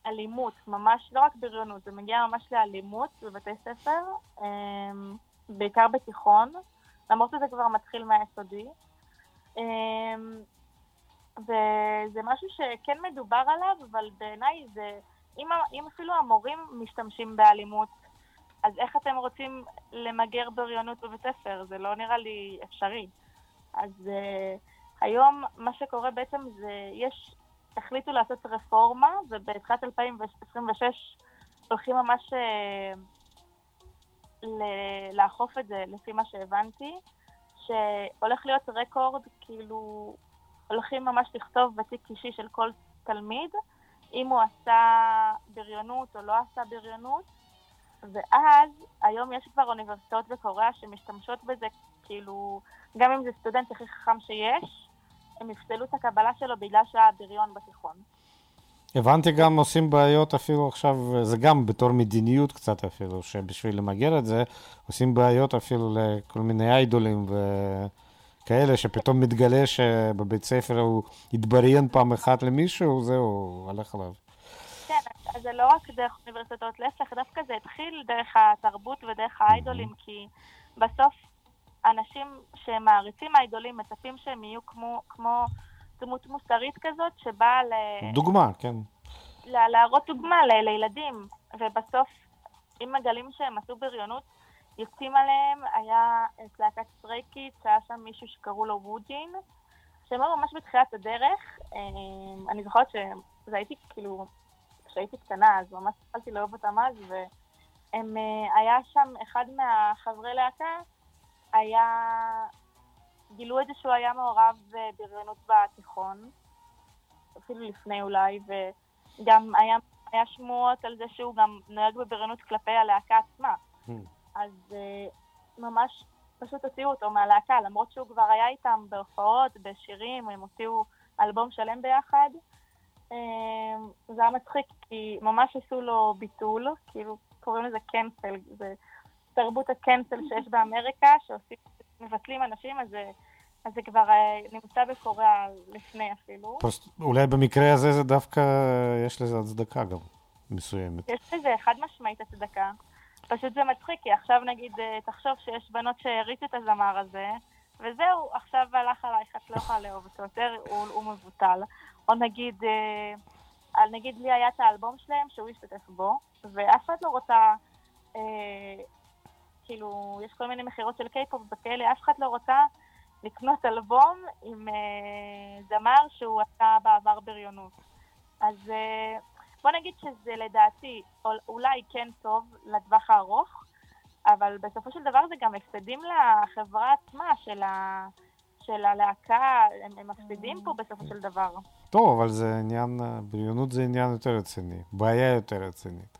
אלימות, ממש לא רק בריונות, זה מגיע ממש לאלימות בבתי ספר, בעיקר בתיכון, למרות שזה כבר מתחיל מהיסודי. וזה משהו שכן מדובר עליו, אבל בעיניי זה, אם, אם אפילו המורים משתמשים באלימות, אז איך אתם רוצים למגר בריונות בבית ספר? זה לא נראה לי אפשרי. אז uh, היום מה שקורה בעצם זה, יש, החליטו לעשות רפורמה, ובתחילת אלפיים עשרים ושש הולכים ממש uh, ל- לאכוף את זה, לפי מה שהבנתי, שהולך להיות רקורד, כאילו הולכים ממש לכתוב בתיק אישי של כל תלמיד, אם הוא עשה בריונות או לא עשה בריונות, ואז היום יש כבר אוניברסיטאות בקוריאה שמשתמשות בזה, כאילו, גם אם זה סטודנט הכי חכם שיש, הם יפסלו את הקבלה שלו בגלל שהיה בריון בתיכון. הבנתי גם עושים בעיות אפילו עכשיו, זה גם בתור מדיניות קצת אפילו, שבשביל למגר את זה, עושים בעיות אפילו לכל מיני איידולים וכאלה, שפתאום מתגלה שבבית ספר הוא יתבריין פעם אחת למישהו, זהו, הלך עליו. כן, אז זה לא רק דרך אוניברסיטאות, להפך, דווקא זה התחיל דרך התרבות ודרך האיידולים, כי בסוף אנשים שמעריצים האיידולים מצפים שהם יהיו כמו, כמו דמות מוסרית כזאת, שבאה ל... דוגמה, כן. ל- להראות דוגמה ל- לילדים, ובסוף, אם מגלים שהם עשו בריונות, יוצאים עליהם, היה את להקת סטריי-קידס, שהיה שם מישהו שקראו לו ווג'ין, שהם היו ממש בתחילת הדרך. אני זוכרת שזה הייתי כאילו, כשהייתי קטנה, אז ממש התחלתי לאהוב אותם אז, והיה שם אחד מהחברי להקה, היה, גילו את זה שהוא היה מעורב בבריונות בתיכון, אפילו לפני אולי, וגם היה, היה שמועות על זה שהוא גם נוהג בבריונות כלפי הלהקה עצמה. אז ממש פשוט הוציאו אותו מהלהקה, למרות שהוא כבר היה איתם בהופעות, בשירים, הם הוציאו אלבום שלם ביחד. זה היה מצחיק, כי ממש עשו לו ביטול, כאילו קוראים לזה קנסל, זה תרבות הקנסל שיש באמריקה, שעושים, מבטלים אנשים, אז זה, אז זה כבר נמצא בקוריאה לפני אפילו. פשוט, אולי במקרה הזה זה דווקא, יש לזה הצדקה גם מסוימת. יש לזה חד משמעית הצדקה. פשוט זה מצחיק, כי עכשיו נגיד, תחשוב שיש בנות שהריצו את הזמר הזה, וזהו, עכשיו הלך עלייך, את לא יכולה לאהוב אותו יותר, הוא, הוא מבוטל. או נגיד, אה, נגיד לי היה את האלבום שלהם שהוא השתתף בו, ואף אחד לא רוצה, אה, כאילו, יש כל מיני מחירות של קיי-פופ בכאלה, אף אחד לא רוצה לקנות אלבום עם אה, זמר שהוא עשה בעבר בריונות. אז אה, בוא נגיד שזה לדעתי אולי כן טוב לטווח הארוך, אבל בסופו של דבר זה גם הפסדים לחברה עצמה של, ה... של הלהקה, הם, הם מפסידים פה בסופו של דבר. טוב, אבל זה עניין, בריונות זה עניין יותר רציני, בעיה יותר רצינית.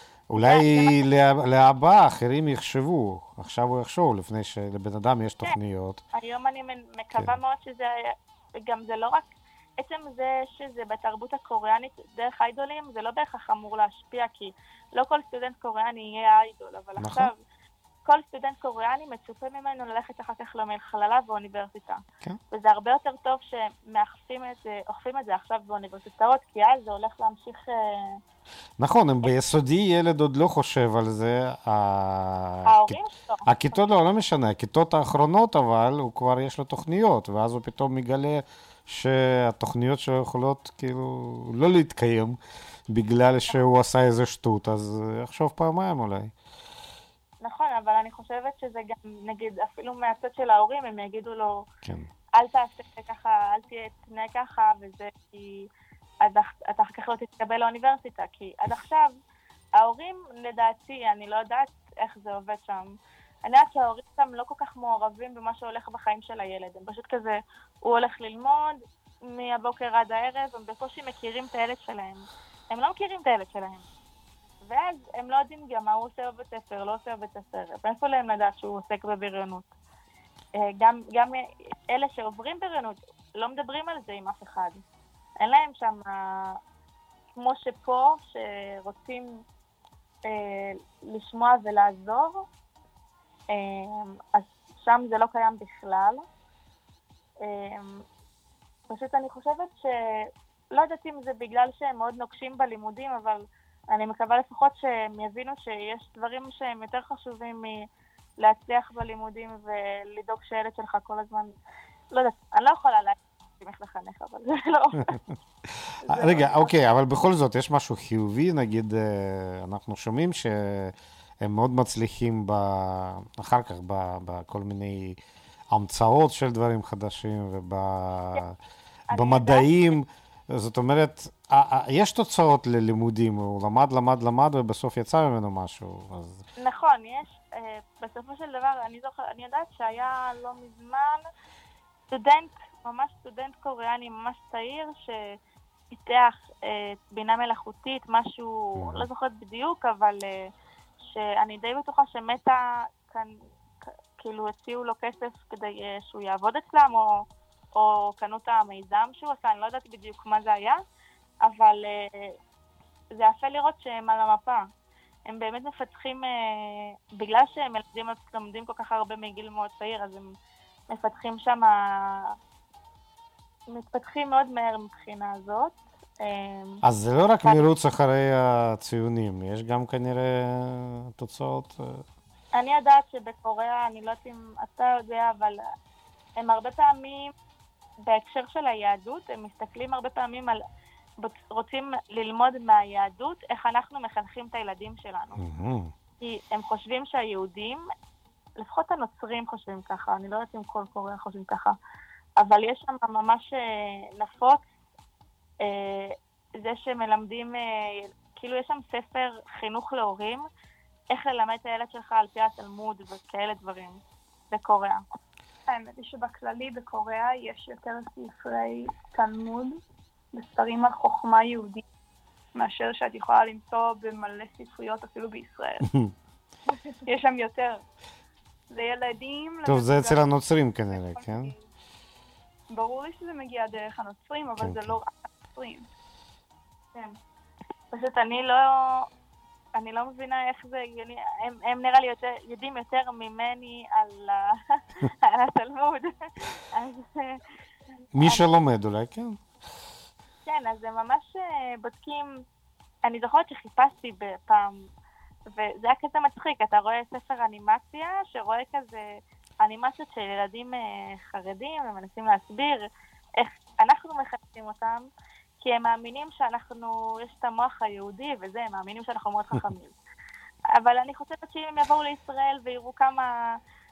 אולי להבא אחרים יחשבו, עכשיו הוא יחשוב, לפני שלבן אדם יש תוכניות. היום אני מקווה מאוד שזה, גם זה לא רק, עצם זה שזה בתרבות הקוריאנית דרך איידולים, זה לא בהכרח אמור להשפיע, כי לא כל סטודנט קוריאני יהיה איידול, אבל עכשיו כל סטודנט קוריאני מצופה ממנו ללכת אחר כך למכללה באוניברסיטה. וזה הרבה יותר טוב שמאכפים את זה, אוכפים את זה עכשיו באוניברסיטאות, כי אז זה הולך להמשיך... נכון, אם ביסודי ילד עוד לא חושב על זה, ההורים שלו. הכיתות לא, לא משנה, הכיתות האחרונות אבל הוא כבר יש לו תוכניות, ואז הוא פתאום מגלה שהתוכניות שלו יכולות כאילו לא להתקיים בגלל שהוא עשה איזה שטות, אז יחשוב פעמיים אולי. נכון, אבל אני חושבת שזה גם, נגיד, אפילו מהצד של ההורים, הם יגידו לו, כן. אל תעשה ככה, אל תהיה תנה ככה, וזה כי אתה אחר כך לא תתקבל לאוניברסיטה, כי עד עכשיו, ההורים, לדעתי, אני לא יודעת איך זה עובד שם, אני יודעת שההורים שם לא כל כך מעורבים במה שהולך בחיים של הילד, הם פשוט כזה, הוא הולך ללמוד מהבוקר עד הערב, הם בקושי מכירים את הילד שלהם, הם לא מכירים את הילד שלהם. ואז הם לא יודעים גם מה הוא עושה בבית ספר, לא עושה בבית ספר. ואיפה להם לדעת שהוא עוסק בבריונות? גם, גם אלה שעוברים בריונות לא מדברים על זה עם אף אחד. אין להם שם, כמו שפה, שרוצים אה, לשמוע ולעזור, אה, אז שם זה לא קיים בכלל. אה, פשוט אני חושבת לא יודעת אם זה בגלל שהם מאוד נוקשים בלימודים, אבל אני מקווה לפחות שהם יבינו שיש דברים שהם יותר חשובים מלהצליח בלימודים ולדאוג שהילד שלך כל הזמן, לא יודעת, אני לא יכולה להגיד איך לחנך, אבל זה לא... רגע, אוקיי, אבל בכל זאת, יש משהו חיובי, נגיד, אנחנו שומעים שהם מאוד מצליחים אחר כך בכל מיני המצאות של דברים חדשים ובמדעים, זאת אומרת, יש תוצאות ללימודים, הוא למד, למד, למד, ובסוף יצא ממנו משהו. נכון, יש, בסופו של דבר, אני זוכר, אני יודעת שהיה לא מזמן סטודנט, ממש סטודנט קוריאני, ממש צעיר, שפיתח בינה מלאכותית, משהו, לא זוכרת בדיוק, אבל שאני די בטוחה שמטה כאן, כאילו הציעו לו כסף כדי שהוא יעבוד אצלם, או, או קנו את המיזם שהוא עשה, אני לא יודעת בדיוק מה זה היה, אבל זה יפה לראות שהם על המפה. הם באמת מפתחים, בגלל שהם ילדים לומדים כל כך הרבה מגיל מאוד צעיר, אז הם מפתחים שם, מתפתחים מאוד מהר מבחינה הזאת. אז זה לא רק מירוץ אחרי הציונים, יש גם כנראה תוצאות... אני יודעת שבקוריאה, אני לא יודעת אם אתה יודע, אבל הם הרבה פעמים, בהקשר של היהדות, הם מסתכלים הרבה פעמים על, רוצים ללמוד מהיהדות, איך אנחנו מחנכים את הילדים שלנו. כי הם חושבים שהיהודים, לפחות הנוצרים חושבים ככה, אני לא יודעת אם כל קוריאה חושבים ככה, אבל יש שם ממש נפוץ, זה שמלמדים, כאילו יש שם ספר חינוך להורים, איך ללמד את הילד שלך על פי התלמוד וכאלה דברים בקוריאה. האמת היא שבכללי בקוריאה יש יותר ספרי תלמוד בספרים על חוכמה יהודית, מאשר שאת יכולה למצוא במלא ספריות אפילו בישראל. יש שם יותר. זה ילדים... טוב, זה אצל הנוצרים כנראה, כן? ברור לי שזה מגיע דרך הנוצרים, אבל זה לא רק הנוצרים. כן. פשוט אני לא... אני לא מבינה איך זה, הם, הם נראה לי יותר, יודעים יותר ממני על, על התלמוד. אז, מי אני, שלומד אולי, כן. כן, אז הם ממש בודקים, אני זוכרת שחיפשתי בפעם, וזה היה כזה מצחיק, אתה רואה ספר אנימציה, שרואה כזה אנימציות של ילדים חרדים, ומנסים להסביר איך אנחנו מחפשים אותם, כי הם מאמינים שאנחנו, יש את המוח היהודי וזה, הם מאמינים שאנחנו מאוד חכמים. אבל אני חושבת שאם הם יבואו לישראל ויראו כמה...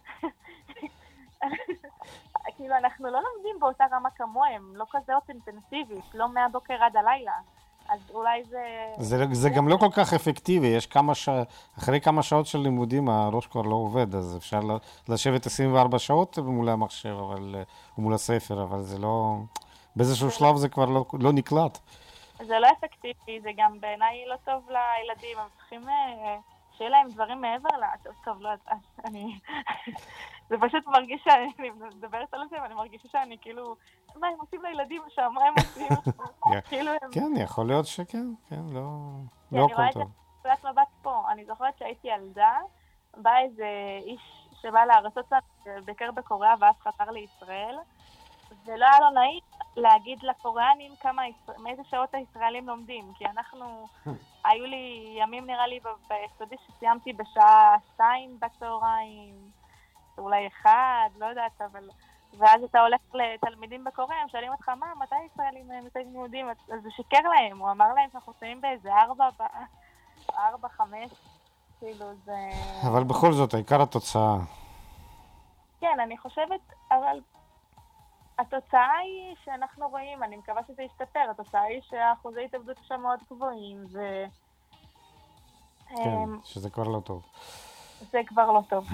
כאילו, אנחנו לא לומדים באותה רמה כמוהם, לא כזה אינטנסיבית, לא מהבוקר עד הלילה. אז אולי זה... זה, זה גם לא כל כך אפקטיבי, יש כמה ש... אחרי כמה שעות של לימודים הראש כבר לא עובד, אז אפשר לשבת עשרים וארבע שעות מול המחשב, אבל... מול הספר, אבל זה לא... באיזשהו שלב זה כבר לא, לא נקלט. זה לא אפקטיבי, זה גם בעיניי לא טוב לילדים, הם צריכים שיהיה להם דברים מעבר לה. טוב, טוב, לא, אני... זה פשוט מרגיש שאני מדברת על זה, ואני מרגישה שאני כאילו, מה הם עושים לילדים שם, מה הם עושים? כאילו הם... כן, יכול להיות שכן, כן, לא... לא הכל טוב. אני רואה את זה פלט מבט פה, אני זוכרת שהייתי ילדה, בא איזה איש שבא לארצות בקר בקוריאה, ואז חזר לישראל, ולא היה לו נעים להגיד לקוריאנים כמה, מאיזה שעות הישראלים לומדים, כי אנחנו, היו לי ימים נראה לי ביסודי שסיימתי בשעה שתיים בצהריים, אולי אחד, לא יודעת, אבל... ואז אתה הולך לתלמידים בקוריאה, הם שואלים אותך, מה, מתי הישראלים מסיימים יהודים? אז זה שיקר להם, הוא אמר להם שאנחנו מסיימים באיזה ארבע, ארבע, חמש, כאילו זה... אבל בכל זאת, העיקר התוצאה. כן, אני חושבת, אבל... התוצאה היא שאנחנו רואים, אני מקווה שזה ישתפר, התוצאה היא שהאחוזי התאבדות שם מאוד גבוהים, ו... כן, שזה כבר לא טוב. זה כבר לא טוב.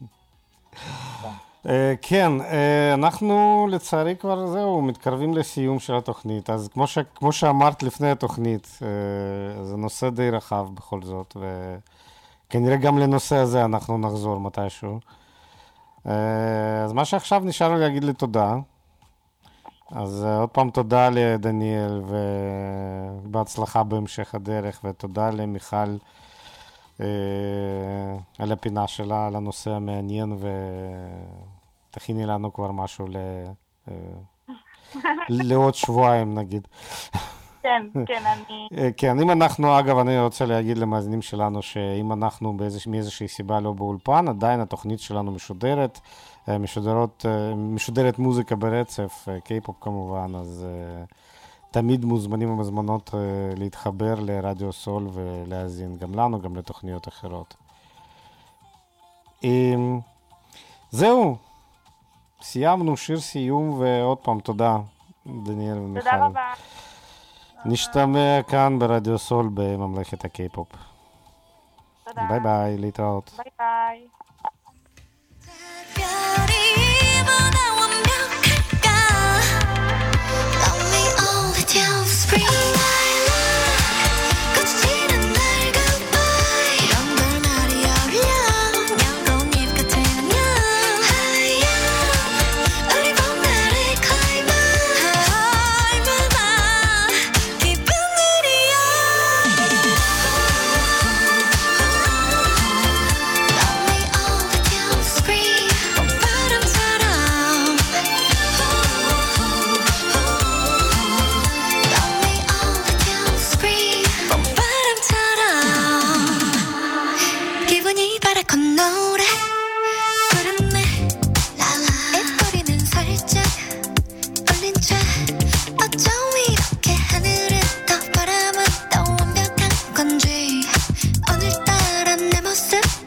כן, אנחנו לצערי כבר זהו, מתקרבים לסיום של התוכנית, אז כמו, ש... כמו שאמרת לפני התוכנית, זה נושא די רחב בכל זאת, וכנראה גם לנושא הזה אנחנו נחזור מתישהו. אז מה שעכשיו נשאר לי להגיד לי תודה. אז uh, עוד פעם תודה לדניאל ובהצלחה בהמשך הדרך, ותודה למיכל uh, על הפינה שלה, על הנושא המעניין, ותכיני לנו כבר משהו ל, uh, לעוד שבועיים נגיד. כן, כן, אני... כן, אם אנחנו, אגב, אני רוצה להגיד למאזינים שלנו שאם אנחנו מאיזושהי סיבה לא באולפן, עדיין התוכנית שלנו משודרת, משודרות, משודרת מוזיקה ברצף, קיי-פופ כמובן, אז תמיד מוזמנים ומזמנות להתחבר לרדיו סול ולהאזין גם לנו, גם לתוכניות אחרות. זהו, סיימנו, שיר סיום, ועוד פעם תודה, דניאל ומיכל. תודה רבה. נשתמע כאן ברדיו סול בממלכת הקיי-פופ. תודה. ביי ביי, להתראות. ביי ביי. 별이보다 완벽할까? Love me all the time, spring my love. 거치는 날 goodbye. 이런 걸 말이 어울려. 녀고잎 같은 녀. 하얀 우리 봄날의 climax. 얼마나 기쁜 일이야. Love me all the time, spring 봄바람처럼. Love me all the time, spring 봄바람처럼. 기분이 바라건 노래 부르네. 입꼬리는 살짝 올린 채 어쩜 이렇게 하늘은 더 바람은 더 완벽한 건지 오늘따라 내 모습